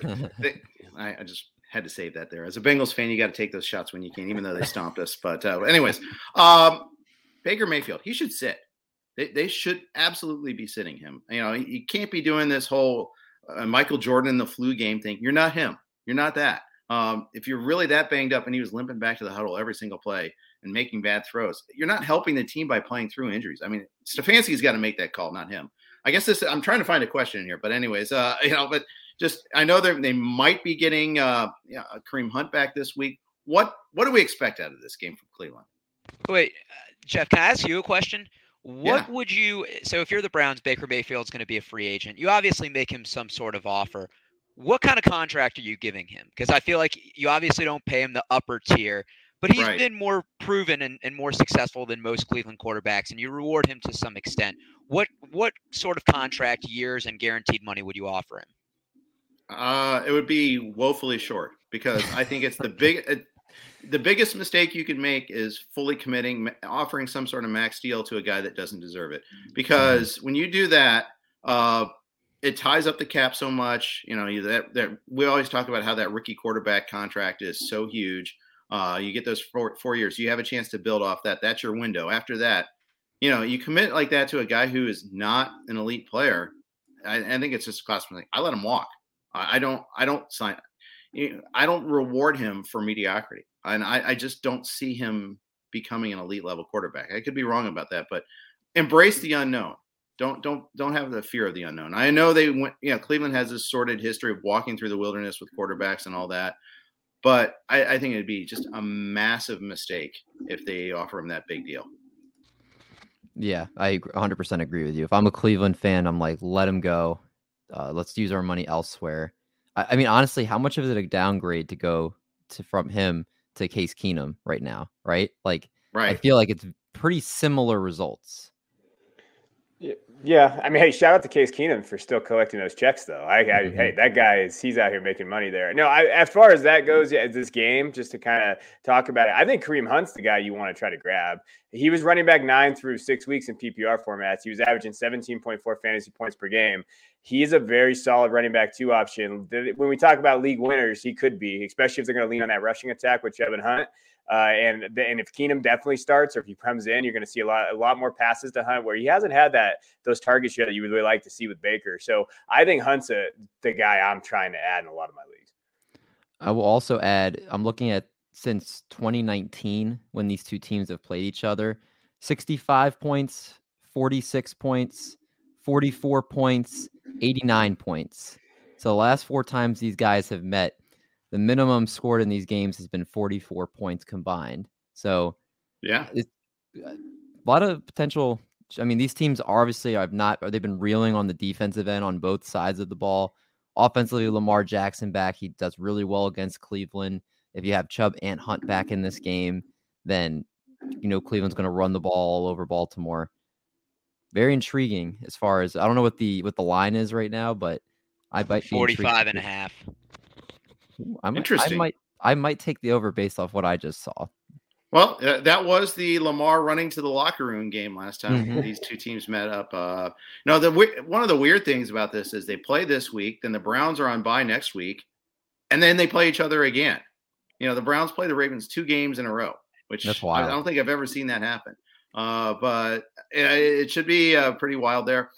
just had to save that there. As a Bengals fan, you got to take those shots when you can, even though they stomped us. But anyways, Baker Mayfield, he should sit. They should absolutely be sitting him. You can't be doing this whole Michael Jordan in the flu game thing. You're not him. You're not that. If you're really that banged up and he was limping back to the huddle every single play and making bad throws, you're not helping the team by playing through injuries. I mean, Stefanski's got to make that call, not him. I guess I'm trying to find a question here, but anyways, but just, I know they might be getting Kareem Hunt back this week. What do we expect out of this game from Cleveland? Wait, Jeff, can I ask you a question? What would you – so if you're the Browns, Baker Mayfield's going to be a free agent. You obviously make him some sort of offer. What kind of contract are you giving him? Because I feel like you obviously don't pay him the upper tier, but he's been more proven and more successful than most Cleveland quarterbacks, and you reward him to some extent. What sort of contract, years, and guaranteed money would you offer him? It would be woefully short, because I think it's the biggest mistake you can make is fully committing, offering some sort of max deal to a guy that doesn't deserve it. Because when you do that, it ties up the cap so much. That we always talk about how that rookie quarterback contract is so huge. You get those 4 years, you have a chance to build off that. That's your window. After that, you commit like that to a guy who is not an elite player. I think it's just a cost thing. I let him walk. I don't sign. I don't reward him for mediocrity, and I just don't see him becoming an elite level quarterback. I could be wrong about that, but embrace the unknown. Don't have the fear of the unknown. I know they went. Cleveland has this sordid history of walking through the wilderness with quarterbacks and all that, but I think it'd be just a massive mistake if they offer him that big deal. Yeah, I 100% agree with you. If I'm a Cleveland fan, I'm like, let him go. Let's use our money elsewhere. I mean, honestly, how much of it a downgrade to go from him to Case Keenum right now, right? Like, I feel like it's pretty similar results. Yeah. I mean, hey, shout out to Case Keenum for still collecting those checks, though. Hey, that guy he's out here making money there. No, as far as that goes, this game, just to kind of talk about it, I think Kareem Hunt's the guy you want to try to grab. He was running back 9 through 6 weeks in PPR formats. He was averaging 17.4 fantasy points per game. He is a very solid running back 2 option. When we talk about league winners, he could be, especially if they're going to lean on that rushing attack with Chubb and Hunt. And if Keenum definitely starts, or if he comes in, you're going to see a lot more passes to Hunt, where he hasn't had those targets yet that you would really like to see with Baker. So I think Hunt's the guy I'm trying to add in a lot of my leagues. I will also add, I'm looking at since 2019 when these two teams have played each other, 65 points, 46 points, 44 points, 89 points. So the last 4 times these guys have met, the minimum scored in these games has been 44 points combined. So yeah, it's a lot of potential. I mean, these teams obviously they've been reeling on the defensive end on both sides of the ball. Offensively, Lamar Jackson back. He does really well against Cleveland. If you have Chubb and Hunt back in this game, then Cleveland's going to run the ball all over Baltimore. Very intriguing as far as, I don't know what the line is right now, but I might be 45.5. Interesting. I might take the over based off what I just saw. Well, that was the Lamar running to the locker room game last time these two teams met up. One of the weird things about this is they play this week, then the Browns are on bye next week, and then they play each other again. The Browns play the Ravens 2 games in a row, which that's wild. I don't think I've ever seen that happen. But it should be pretty wild there.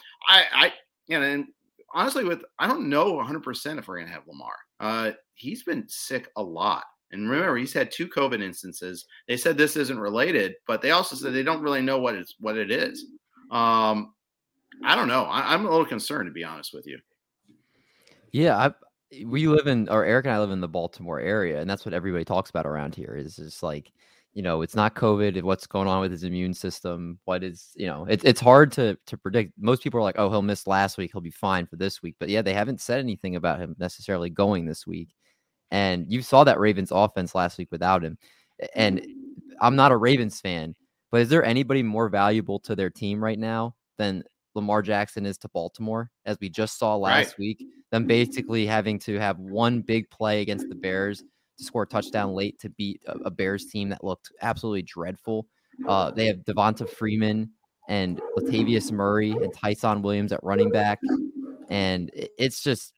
And honestly, I don't know 100% if we're going to have Lamar. He's been sick a lot. And remember, he's had 2 COVID instances. They said this isn't related, but they also said they don't really know what it is. I don't know. I'm a little concerned, to be honest with you. Yeah, Eric and I live in the Baltimore area, and that's what everybody talks about around here. Is just like, it's not COVID. What's going on with his immune system? What is, it's hard to predict. Most people are like, oh, he'll miss last week, he'll be fine for this week. But yeah, they haven't said anything about him necessarily going this week. And you saw that Ravens offense last week without him. And I'm not a Ravens fan, but is there anybody more valuable to their team right now than Lamar Jackson is to Baltimore, as we just saw last week? Them basically having to have one big play against the Bears to score a touchdown late to beat a Bears team that looked absolutely dreadful. They have Devonta Freeman and Latavius Murray and Tyson Williams at running back. And it's just,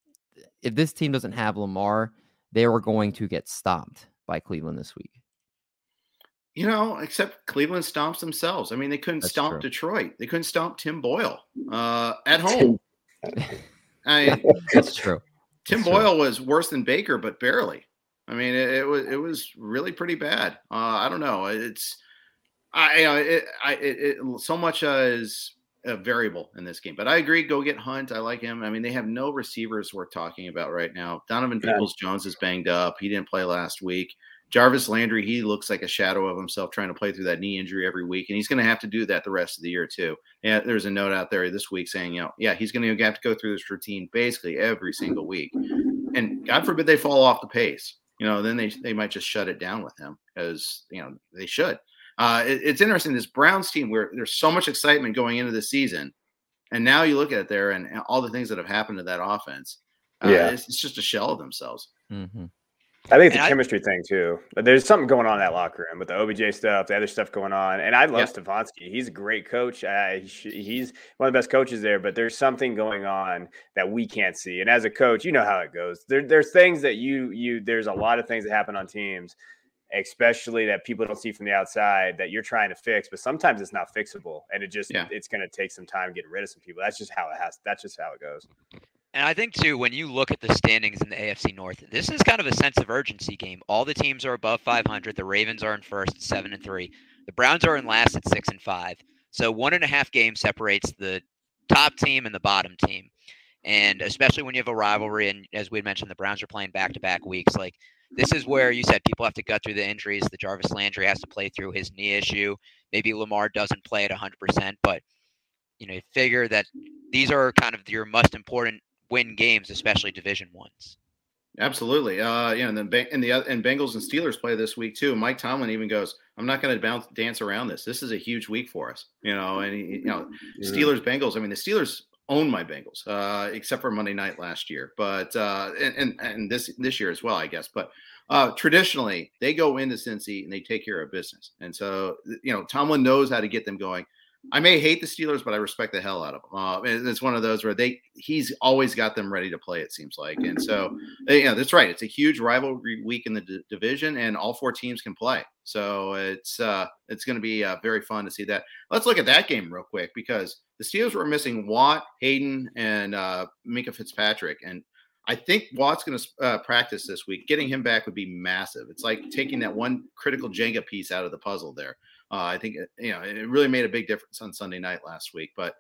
if this team doesn't have Lamar, they were going to get stomped by Cleveland this week. Except Cleveland stomps themselves. I mean, they couldn't stomp Detroit. They couldn't stomp Tim Boyle at home. That's true. Tim Boyle was worse than Baker, but barely. I mean, it was really pretty bad. I don't know. So much is a variable in this game, but I agree. Go get Hunt. I like him. I mean, they have no receivers worth talking about right now. Donovan Peoples-Jones is banged up. He didn't play last week. Jarvis Landry, he looks like a shadow of himself trying to play through that knee injury every week, and he's going to have to do that the rest of the year too. Yeah, there's a note out there this week saying, he's going to have to go through this routine basically every single week, and God forbid they fall off the pace. Then they might just shut it down with him, because they should. It's interesting, this Browns team, where there's so much excitement going into the season, and now you look at it there and all the things that have happened to that offense. It's just a shell of themselves. Mm-hmm. I think it's a chemistry thing too. But there's something going on in that locker room with the OBJ stuff, the other stuff going on. And I love Stefanski. He's a great coach. He's one of the best coaches there. But there's something going on that we can't see. And as a coach, you know how it goes. There's things that there's a lot of things that happen on teams, especially that people don't see from the outside, that you're trying to fix. But sometimes it's not fixable, and it's going to take some time getting rid of some people. That's just how it goes. And I think, too, when you look at the standings in the AFC North, this is kind of a sense of urgency game. All the teams are above 500. The Ravens are in first at 7-3. The Browns are in last at 6-5. So 1.5 games separates the top team and the bottom team. And especially when you have a rivalry, and as we had mentioned, the Browns are playing back-to-back weeks. Like, this is where you said people have to gut through the injuries. The Jarvis Landry has to play through his knee issue. Maybe Lamar doesn't play at 100%. But, you figure that these are kind of your most important win games, especially division ones. Absolutely. And Bengals and Steelers play this week too. Mike Tomlin even goes, I'm not going to dance around this. This is a huge week for us, Steelers, Bengals. I mean, the Steelers own my Bengals, except for Monday night last year, but, and this year as well, I guess. But traditionally they go into Cincy and they take care of business. And so, Tomlin knows how to get them going. I may hate the Steelers, but I respect the hell out of them. And it's one of those where he's always got them ready to play, it seems like. And so, that's right. It's a huge rivalry week in the division, and all 4 teams can play. So it's going to be very fun to see that. Let's look at that game real quick, because the Steelers were missing Watt, Hayden, and Minkah Fitzpatrick. And I think Watt's going to practice this week. Getting him back would be massive. It's like taking that one critical Jenga piece out of the puzzle there. I think it really made a big difference on Sunday night last week. But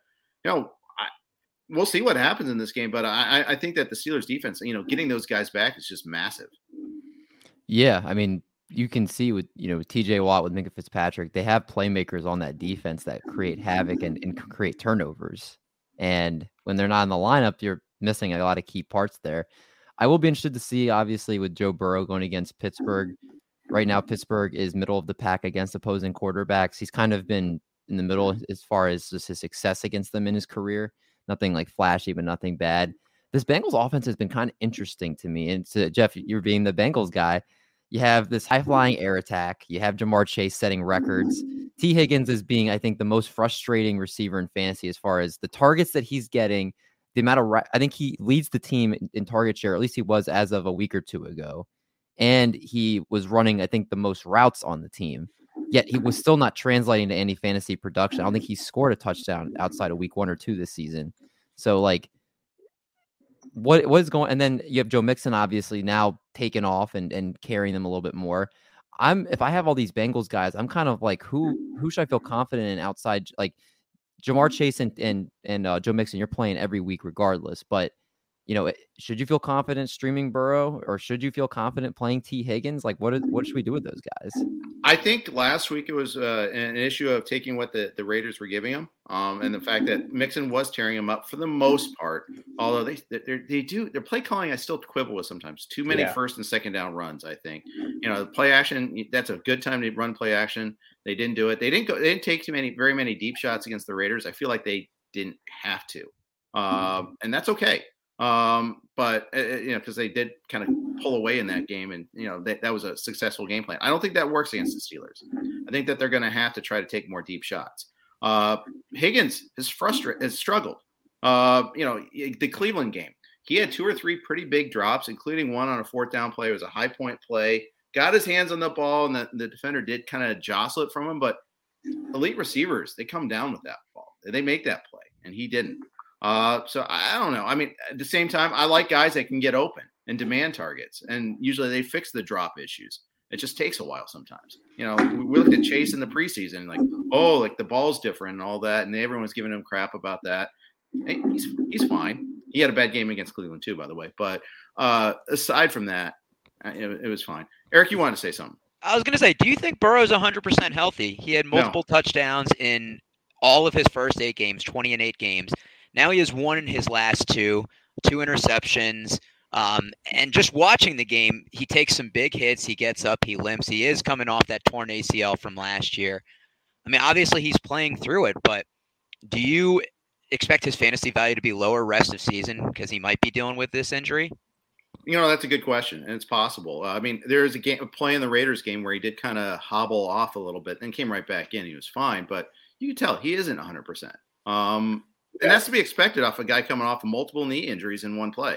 we'll see what happens in this game. But I think that the Steelers defense, getting those guys back is just massive. Yeah, I mean, you can see with T.J. Watt, with Minkah Fitzpatrick, they have playmakers on that defense that create havoc and create turnovers. And when they're not in the lineup, you're missing a lot of key parts there. I will be interested to see, obviously, with Joe Burrow going against Pittsburgh. Right now, Pittsburgh is middle of the pack against opposing quarterbacks. He's kind of been in the middle as far as just his success against them in his career. Nothing like flashy, but nothing bad. This Bengals offense has been kind of interesting to me. And to Jeff, you're being the Bengals guy. You have this high-flying air attack. You have Ja'Marr Chase setting records. T. Higgins is being, I think, the most frustrating receiver in fantasy as far as the targets that he's getting. The amount of I think he leads the team in target share. At least he was as of a week or two ago. And he was running, I think, the most routes on the team. Yet he was still not translating to any fantasy production. I don't think he scored a touchdown outside of week 1 or 2 this season. So, like, what is going? And then you have Joe Mixon, obviously, now taking off and carrying them a little bit more. If I have all these Bengals guys, I'm kind of like, who should I feel confident in outside? Like Ja'Marr Chase and Joe Mixon, you're playing every week regardless, but. Should you feel confident streaming Burrow, or should you feel confident playing T. Higgins? Like, what should we do with those guys? I think last week it was an issue of taking what the Raiders were giving him, and the fact that Mixon was tearing him up for the most part. Although their play calling, I still quibble with sometimes. Too many first and second down runs. I think the play action. That's a good time to run play action. They didn't do it. They didn't take very many deep shots against the Raiders. I feel like they didn't have to, and that's okay. But because they did kind of pull away in that game, and that was a successful game plan. I don't think that works against the Steelers. I think that they're going to have to try to take more deep shots. Higgins has struggled. The Cleveland game, he had 2 or 3 pretty big drops, including one on a 4th down play. It was a high point play. Got his hands on the ball, and the defender did kind of jostle it from him. But elite receivers, they come down with that ball. They make that play, and he didn't. So I don't know. I mean, at the same time, I like guys that can get open and demand targets, and usually they fix the drop issues. It just takes a while sometimes. We looked at Chase in the preseason, like the ball's different and all that, and everyone's giving him crap about that. Hey, he's fine. He had a bad game against Cleveland too, by the way. But aside from that, it was fine. Eric, you wanted to say something? I was going to say, do you think Burrow's 100% healthy? He had multiple touchdowns in all of his first 8 games, 20 and 8 games. Now he has 1 in his last 2 interceptions. And just watching the game, he takes some big hits. He gets up, he limps. He is coming off that torn ACL from last year. I mean, obviously he's playing through it, but do you expect his fantasy value to be lower rest of season because he might be dealing with this injury? That's a good question, and it's possible. I mean, there's a play in the Raiders game where he did kind of hobble off a little bit, then came right back in. He was fine, but you can tell he isn't 100%. And that's to be expected off a guy coming off of multiple knee injuries in one play.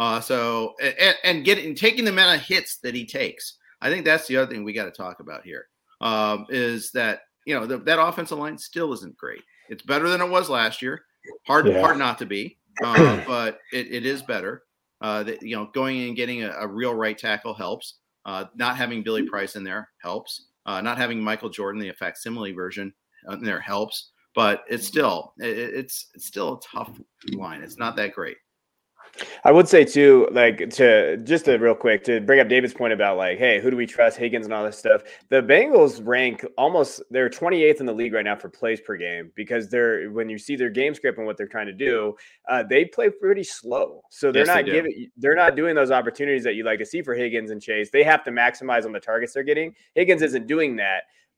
Taking the amount of hits that he takes. I think that's the other thing we got to talk about here. Is that that offensive line still isn't great. It's better than it was last year. Hard not to be, but it is better. Going in and getting a real right tackle helps. Not having Billy Price in there helps. Not having Michael Jordan, the facsimile version, in there helps. But it's still a tough line. It's not that great. I would say too, real quick to bring up David's point about hey, who do we trust, Higgins and all this stuff. The Bengals rank they're 28th in the league right now for plays per game because when you see their game script and what they're trying to do, they play pretty slow. So they're not doing those opportunities that you like to see for Higgins and Chase. They have to maximize on the targets they're getting. Higgins isn't doing that.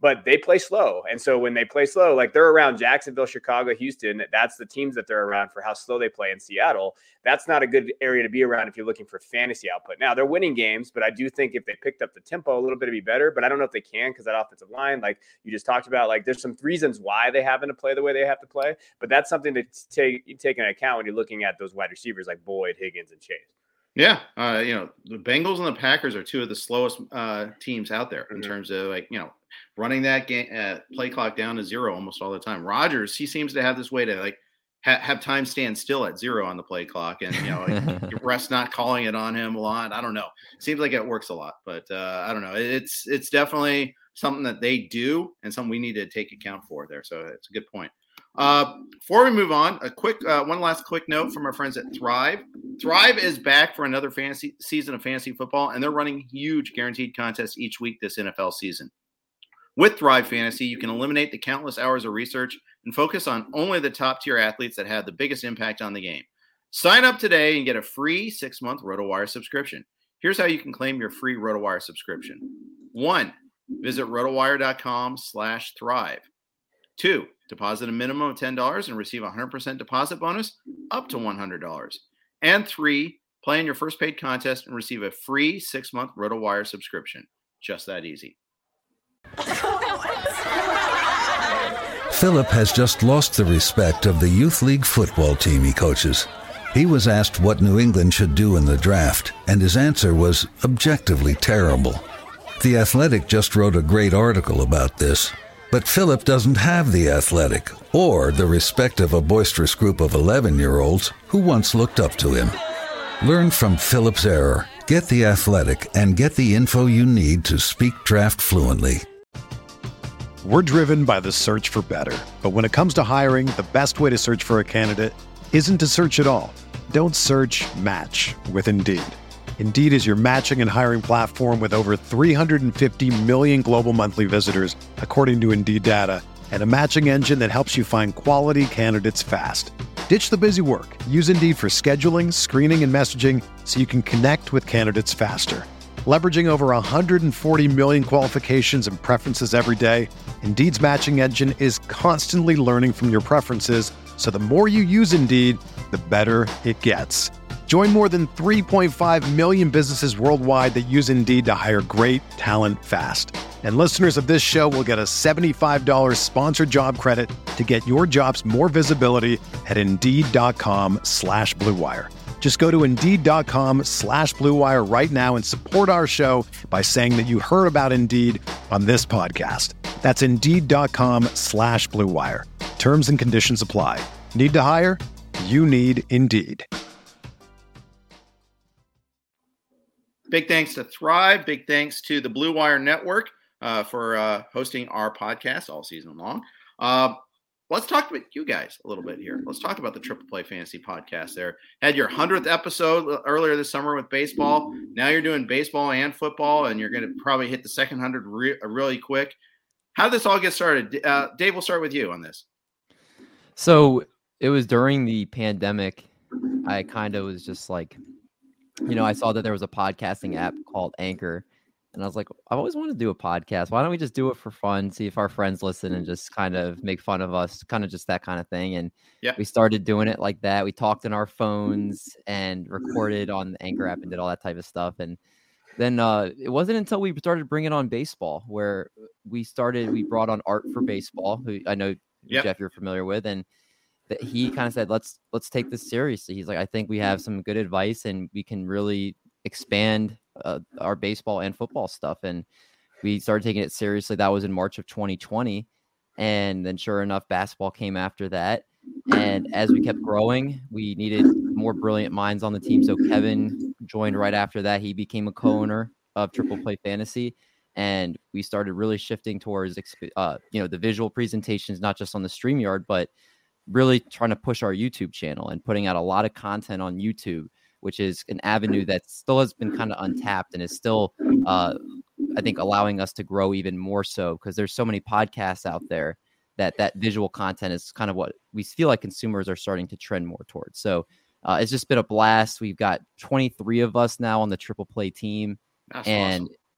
but they play slow. And so when they play slow, like they're around Jacksonville, Chicago, Houston, that's the teams that they're around for how slow they play in Seattle. That's not a good area to be around if you're looking for fantasy output. Now they're winning games, but I do think if they picked up the tempo a little bit, it'd be better, but I don't know if they can because that offensive line, like you just talked about, like there's some reasons why they happen to play the way they have to play, but that's something to take into account when you're looking at those wide receivers like Boyd, Higgins, and Chase. Yeah, the Bengals and the Packers are two of the slowest teams out there in terms of running that game play clock down to 0 almost all the time. Rodgers, he seems to have this way to have time stand still at 0 on the play clock, and refs not calling it on him a lot. I don't know. Seems like it works a lot, but I don't know. It's definitely something that they do and something we need to take account for there. So it's a good point. Before we move on, a quick one last quick note from our friends at Thrive. Thrive is back for another fantasy season of fantasy football, and they're running huge guaranteed contests each week this NFL season. With Thrive Fantasy, you can eliminate the countless hours of research and focus on only the top-tier athletes that have the biggest impact on the game. Sign up today and get a free 6-month RotoWire subscription. Here's how you can claim your free RotoWire subscription. 1, visit rotowire.com/thrive. 2, deposit a minimum of $10 and receive a 100% deposit bonus up to $100. And 3, play in your first paid contest and receive a free 6-month RotoWire subscription. Just that easy. Philip has just lost the respect of the youth league football team he coaches. He was asked what New England should do in the draft, and his answer was objectively terrible. The Athletic just wrote a great article about this. But Philip doesn't have the Athletic or the respect of a boisterous group of 11-year-olds who once looked up to him. Learn from Philip's error, get the Athletic, and get the info you need to speak draft fluently. We're driven by the search for better. But when it comes to hiring, the best way to search for a candidate isn't to search at all. Don't search, match with Indeed. Indeed is your matching and hiring platform with over 350 million global monthly visitors, according to Indeed data, and a matching engine that helps you find quality candidates fast. Ditch the busy work. Use Indeed for scheduling, screening, and messaging so you can connect with candidates faster. Leveraging over 140 million qualifications and preferences every day, Indeed's matching engine is constantly learning from your preferences, so the more you use Indeed, the better it gets. Join more than 3.5 million businesses worldwide that use Indeed to hire great talent fast. And listeners of this show will get a $75 sponsored job credit to get your jobs more visibility at Indeed.com/Blue Wire. Just go to Indeed.com/Blue Wire right now and support our show by saying that you heard about Indeed on this podcast. That's Indeed.com/Blue Wire. Terms and conditions apply. Need to hire? You need Indeed. Big thanks to Thrive. Big thanks to the Blue Wire Network for hosting our podcast all season long. Let's talk about you guys a little bit here. Let's talk about the Triple Play Fantasy Podcast there. Had your 100th episode earlier this summer with baseball. Now you're doing baseball and football, and you're going to probably hit the second 100 really quick. How did this all get started? Dave, we'll start with you on this. So it was during the pandemic. I kind of was just like, I saw that there was a podcasting app called Anchor, and I was like, I've always wanted to do a podcast. Why don't we just do it for fun, see if our friends listen and just kind of make fun of us, kind of just that kind of thing. And we started doing it like that. We talked in our phones and recorded on the Anchor app and did all that type of stuff. And then it wasn't until we started bringing on baseball where we brought on Art for Baseball, who I know, Jeff, you're familiar with. And that he kind of said, let's take this seriously. He's like, I think we have some good advice and we can really expand our baseball and football stuff. And we started taking it seriously. That was in March of 2020. And then sure enough, basketball came after that. And as we kept growing, we needed more brilliant minds on the team. So Kevin joined right after that. He became a co-owner of Triple Play Fantasy. And we started really shifting towards, the visual presentations, not just on the StreamYard, but really trying to push our YouTube channel and putting out a lot of content on YouTube, which is an avenue that still has been kind of untapped and is still, I think, allowing us to grow even more so because there's so many podcasts out there that visual content is kind of what we feel like consumers are starting to trend more towards. So it's just been a blast. We've got 23 of us now on the Triple Play team. That's and awesome.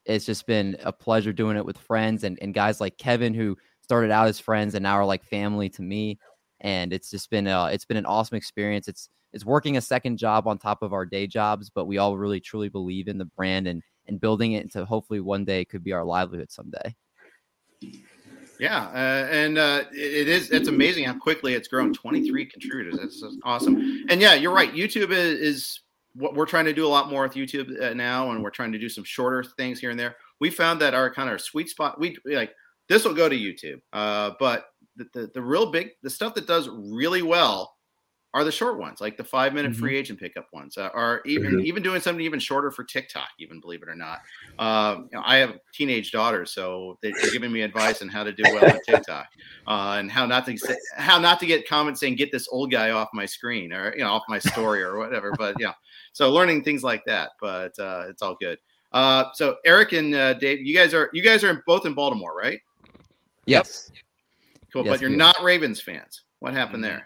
it's just been a pleasure doing it with friends and guys like Kevin, who started out as friends and now are like family to me. And it's just been an awesome experience. It's working a second job on top of our day jobs, but we all really truly believe in the brand and building it into hopefully one day could be our livelihood someday. Yeah, it's amazing how quickly it's grown. 23 contributors. That's awesome. And yeah, you're right. YouTube is what we're trying to do a lot more with YouTube now, and we're trying to do some shorter things here and there. We found that our sweet spot, we like this will go to YouTube, but the real big, the stuff that does really well are the short ones, like the 5-minute free agent pickup ones, are even doing something even shorter for TikTok, even, believe it or not. I have teenage daughters, so they're giving me advice on how to do well on TikTok, and how not to get comments saying, get this old guy off my screen, or, off my story or whatever. But so learning things like that, but it's all good. So Eric and Dave, you guys are both in Baltimore, right? Yes. Cool. Yes, but you're not Ravens fans. What happened there?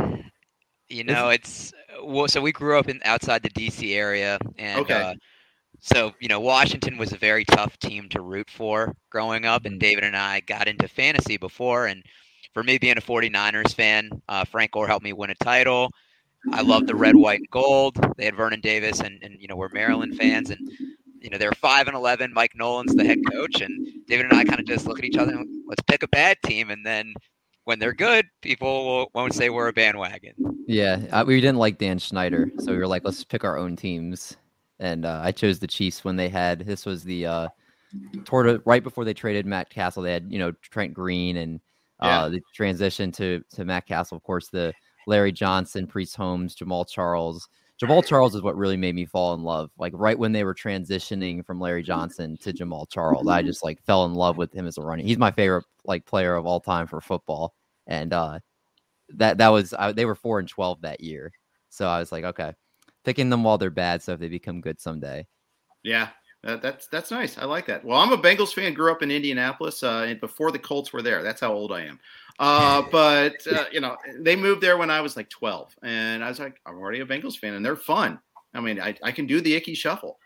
So we grew up outside the DC area, and so Washington was a very tough team to root for growing up, and David and I got into fantasy before, and for me being a 49ers fan, Frank Gore helped me win a title. I love the red, white, and gold. They had Vernon Davis, and we're Maryland fans, and they're 5-11. Mike Nolan's the head coach, and David and I kind of just look at each other and let's pick a bad team, and then when they're good, people won't say we're a bandwagon. Yeah, we didn't like Dan Schneider, so we were like, let's pick our own teams. And I chose the Chiefs when this was the right before they traded Matt Castle. They had, Trent Green and the transition to Matt Castle, of course, the Larry Johnson, Priest Holmes, Jamal Charles. Jamal Charles is what really made me fall in love. Like right when they were transitioning from Larry Johnson to Jamal Charles, I just fell in love with him as a running. He's my favorite player of all time for football. And that was they were 4-12 that year. So I was like, okay, picking them while they're bad, so if they become good someday. Yeah, that's nice. I like that. Well, I'm a Bengals fan. Grew up in Indianapolis, and before the Colts were there. That's how old I am. But they moved there when I was 12, and I was like, I'm already a Bengals fan, and they're fun. I mean, I can do the Ickey shuffle.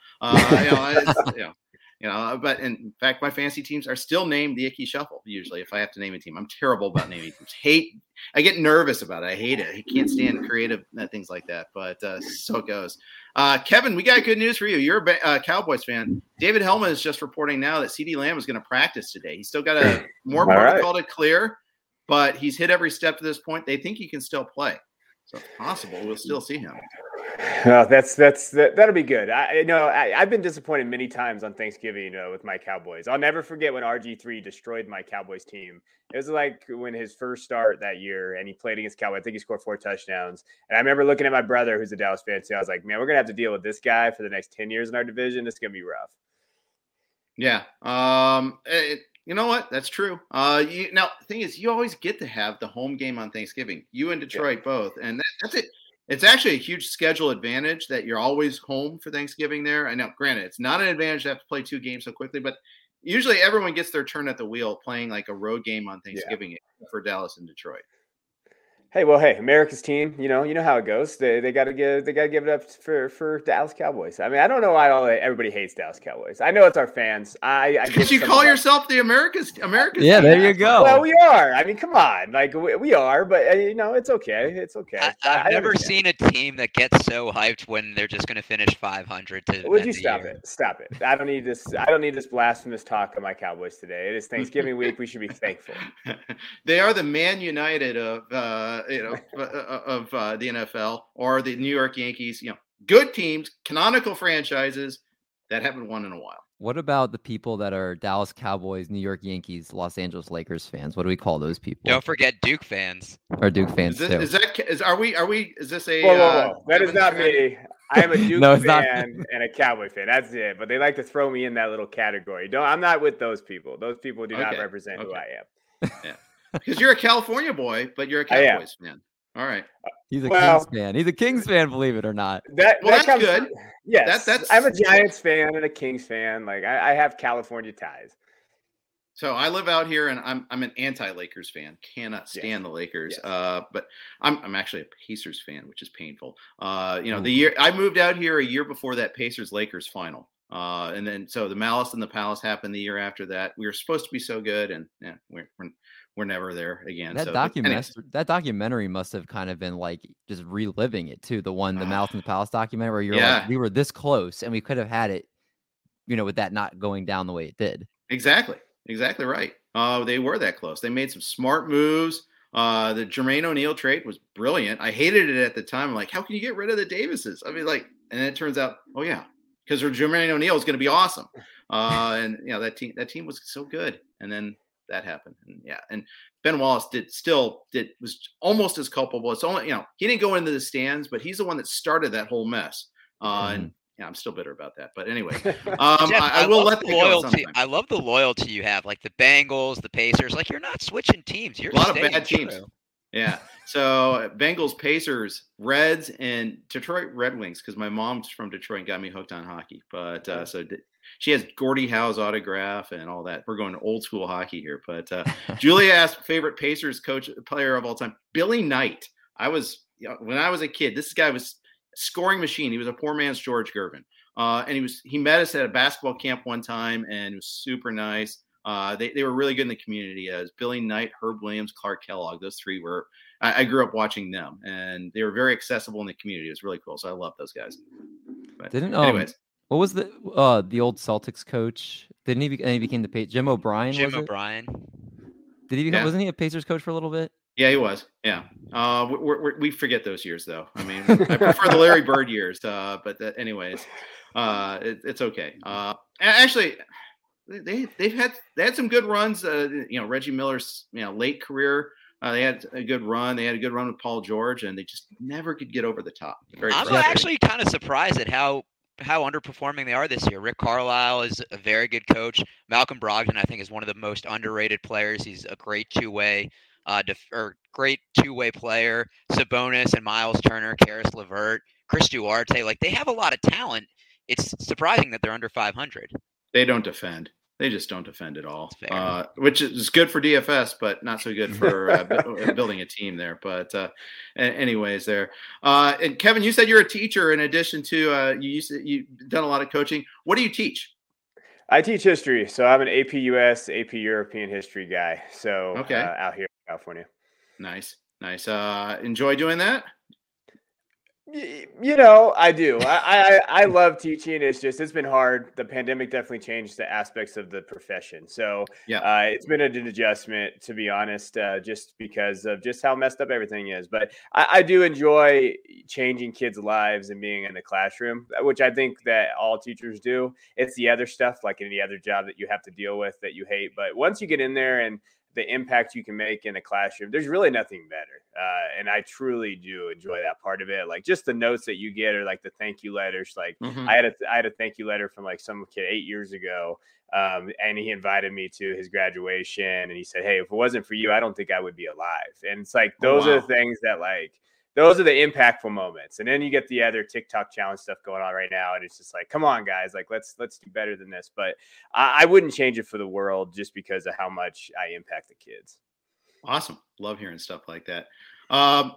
But in fact, my fantasy teams are still named the Ickey Shuffle. Usually, if I have to name a team, I'm terrible about naming teams. I get nervous about it. I hate it. I can't stand creative things like that. But so it goes. Kevin, we got good news for you. You're a Cowboys fan. David Hellman is just reporting now that CeeDee Lamb is going to practice today. He's still got a more protocol to clear, but he's hit every step to this point. They think he can still play. So it's possible we'll still see him. Well, that'll be good. I've been disappointed many times on Thanksgiving, with my Cowboys. I'll never forget when RG3 destroyed my Cowboys team. It was like when his first start that year, and he played against Cowboys. I think he scored 4 touchdowns. And I remember looking at my brother, who's a Dallas fan, too. I was like, man, we're gonna have to deal with this guy for the next 10 years in our division. It's gonna be rough. Yeah. You know what? That's true. Now the thing is, you always get to have the home game on Thanksgiving. You and Detroit both, and that's it. It's actually a huge schedule advantage that you're always home for Thanksgiving there. I know, granted, it's not an advantage to have to play 2 games so quickly, but usually everyone gets their turn at the wheel playing a road game on Thanksgiving for Dallas and Detroit. Hey, America's team, you know how it goes. They got to give it up for Dallas Cowboys. I mean, I don't know why everybody hates Dallas Cowboys. I know it's our fans. Because you call yourself the America's yeah, team. There you go. Well, we are. I mean, come on, we are, but it's okay. It's okay. I've never seen a team that gets so hyped when they're just going to finish 500 to. Would you stop it? Stop it! I don't need this blasphemous talk on my Cowboys today. It is Thanksgiving week. We should be thankful. They are the Man United of the NFL, or the New York Yankees, good teams, canonical franchises that haven't won in a while. What about the people that are Dallas Cowboys, New York Yankees, Los Angeles Lakers fans? What do we call those people? Don't forget Duke fans. Or Duke fans too. Is this a whoa. That is not me. I am a Duke fan and a Cowboy fan. That's it. But they like to throw me in that little category. I'm not with those people. Those people do not represent who I am. Yeah. Because you're a California boy, but you're a Cowboys fan. All right. He's a Kings fan. He's a Kings fan, believe it or not. That's good. Yes. I'm a Giants fan and a Kings fan. I have California ties. So I live out here, and I'm an anti-Lakers fan. Cannot stand the Lakers. Yes. But I'm actually a Pacers fan, which is painful. The year I moved out here a year before that Pacers-Lakers final. And then so the Malice and the Palace happened the year after that. We were supposed to be so good, and yeah, we're never there again. That documentary must have kind of been like just reliving it too. The Malice and the Palace documentary, where you're like, we were this close, and we could have had it, with that not going down the way it did. Exactly right. They were that close. They made some smart moves. The Jermaine O'Neal trade was brilliant. I hated it at the time. I'm like, how can you get rid of the Davises? I mean, and then it turns out, oh yeah, because Jermaine O'Neal is going to be awesome. And that team was so good. And then that happened. And Ben Wallace was almost as culpable. It's only, he didn't go into the stands, but he's the one that started that whole mess. And I'm still bitter about that. But anyway, Jeff, I will let the loyalty. I love the loyalty you have, like the Bengals, the Pacers. Like, you're not switching teams. You're a lot of bad teams. Yeah. So Bengals, Pacers, Reds, and Detroit Red Wings, because my mom's from Detroit and got me hooked on hockey. But so she has Gordie Howe's autograph and all that. We're going to old school hockey here. But Julia asked favorite Pacers player of all time, Billy Knight. When I was a kid, this guy was scoring machine. He was a poor man's George Gervin. And he met us at a basketball camp one time, and it was super nice. They were really good in the community. As Billy Knight, Herb Williams, Clark Kellogg, those three were. I grew up watching them, and they were very accessible in the community. It was really cool. So I love those guys. But anyways, what was the old Celtics coach? Didn't he? And he became the Jim O'Brien. Jim O'Brien. Did he become? Yeah. Wasn't he a Pacers coach for a little bit? Yeah, he was. Yeah. We forget those years, though. I mean, I prefer the Larry Bird years. But anyways, it's okay. Actually, they had some good runs. Reggie Miller's late career. They had a good run. They had a good run with Paul George, and they just never could get over the top. I'm actually kind of surprised at how underperforming they are this year. Rick Carlisle is a very good coach. Malcolm Brogdon, I think, is one of the most underrated players. He's a great two-way player. Sabonis and Miles Turner, Karis LeVert, Chris Duarte. Like, they have a lot of talent. It's surprising that they're under 500. They don't defend. They just don't defend at all, which is good for DFS, but not so good for building a team there. But anyways, there. And Kevin, you said you're a teacher in addition to you've done a lot of coaching. What do you teach? I teach history. So I'm an AP US, AP European history guy. So out here in California. Nice. Enjoy doing that? I do. I love teaching. It's been hard. The pandemic definitely changed the aspects of the profession. So it's been an adjustment, to be honest, just because of just how messed up everything is. But I do enjoy changing kids' lives and being in the classroom, which I think that all teachers do. It's the other stuff, like any other job that you have to deal with that you hate. But once you get in there and the impact you can make in a classroom, there's really nothing better. And I truly do enjoy that part of it. Like, just the notes that you get, or like the thank you letters. Like I had a thank you letter from like some kid 8 years ago. And he invited me to his graduation, and he said, "Hey, if it wasn't for you, I don't think I would be alive." And it's like, those are the things that, like, those are the impactful moments. And then you get the other TikTok challenge stuff going on right now. And it's just like, come on, guys, like, let's do better than this. But I wouldn't change it for the world, just because of how much I impact the kids. Awesome. Love hearing stuff like that. Why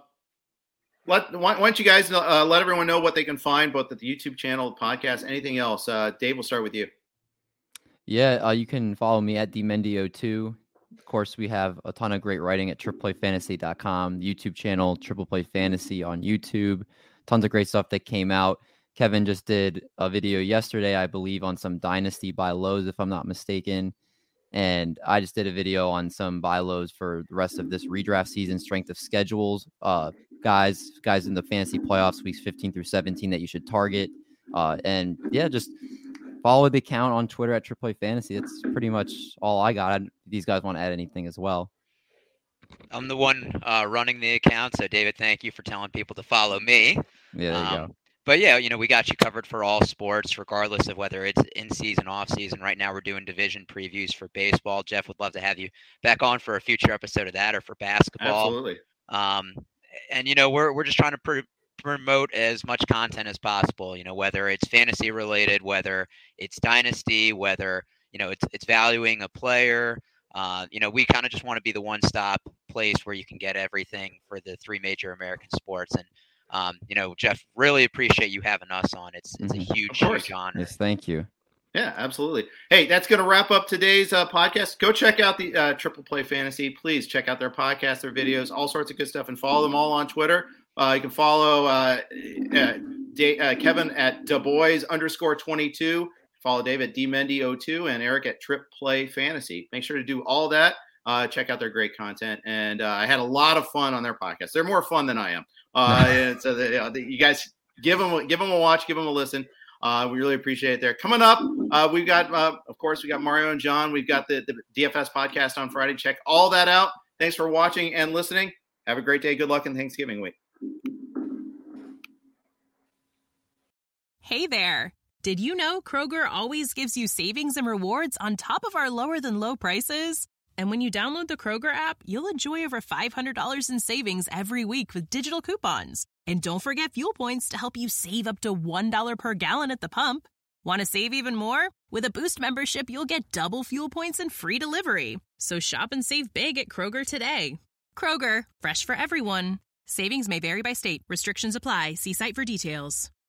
don't you guys let everyone know what they can find, both at the YouTube channel, the podcast, anything else? Dave, we'll start with you. Yeah, you can follow me at DMendio2. Of course, we have a ton of great writing at tripleplayfantasy.com, the YouTube channel, Triple Play Fantasy on YouTube. Tons of great stuff that came out. Kevin just did a video yesterday, I believe, on some dynasty buy lows, if I'm not mistaken. And I just did a video on some buy lows for the rest of this redraft season, strength of schedules, guys in the fantasy playoffs, weeks 15 through 17 that you should target. And yeah, just follow the account on Twitter at Triple Play Fantasy. That's pretty much all I got. These guys want to add anything as well? I'm the one running the account. So, David, thank you for telling people to follow me. Yeah, there you go. But yeah, we got you covered for all sports, regardless of whether it's in season, off season. Right now, we're doing division previews for baseball. Jeff would love to have you back on for a future episode of that, or for basketball. Absolutely. And we're just trying to promote as much content as possible. Whether it's fantasy related, whether it's dynasty, whether it's valuing a player. We kind of just want to be the one-stop place where you can get everything for the three major American sports. And Jeff, really appreciate you having us on. It's a huge honor. Yes, thank you. Yeah, absolutely. Hey, that's going to wrap up today's podcast. Go check out the Triple Play Fantasy. Please check out their podcast, their videos, all sorts of good stuff, and follow them all on Twitter. You can follow Kevin at DuBois_22. Follow Dave at DMendy02 and Eric at Trip Play Fantasy. Make sure to do all that. Check out their great content. And I had a lot of fun on their podcast. They're more fun than I am. So you guys give them a watch, give them a listen. We really appreciate it there. Coming up, we've got, of course, we got Mario and John. We've got the DFS podcast on Friday. Check all that out. Thanks for watching and listening. Have a great day. Good luck in Thanksgiving week. Hey there. Did you know Kroger always gives you savings and rewards on top of our lower than low prices? And when you download the Kroger app, you'll enjoy over $500 in savings every week with digital coupons. And don't forget fuel points to help you save up to $1 per gallon at the pump. Want to save even more? With a Boost membership, you'll get double fuel points and free delivery. So shop and save big at Kroger today. Kroger, fresh for everyone. Savings may vary by state. Restrictions apply. See site for details.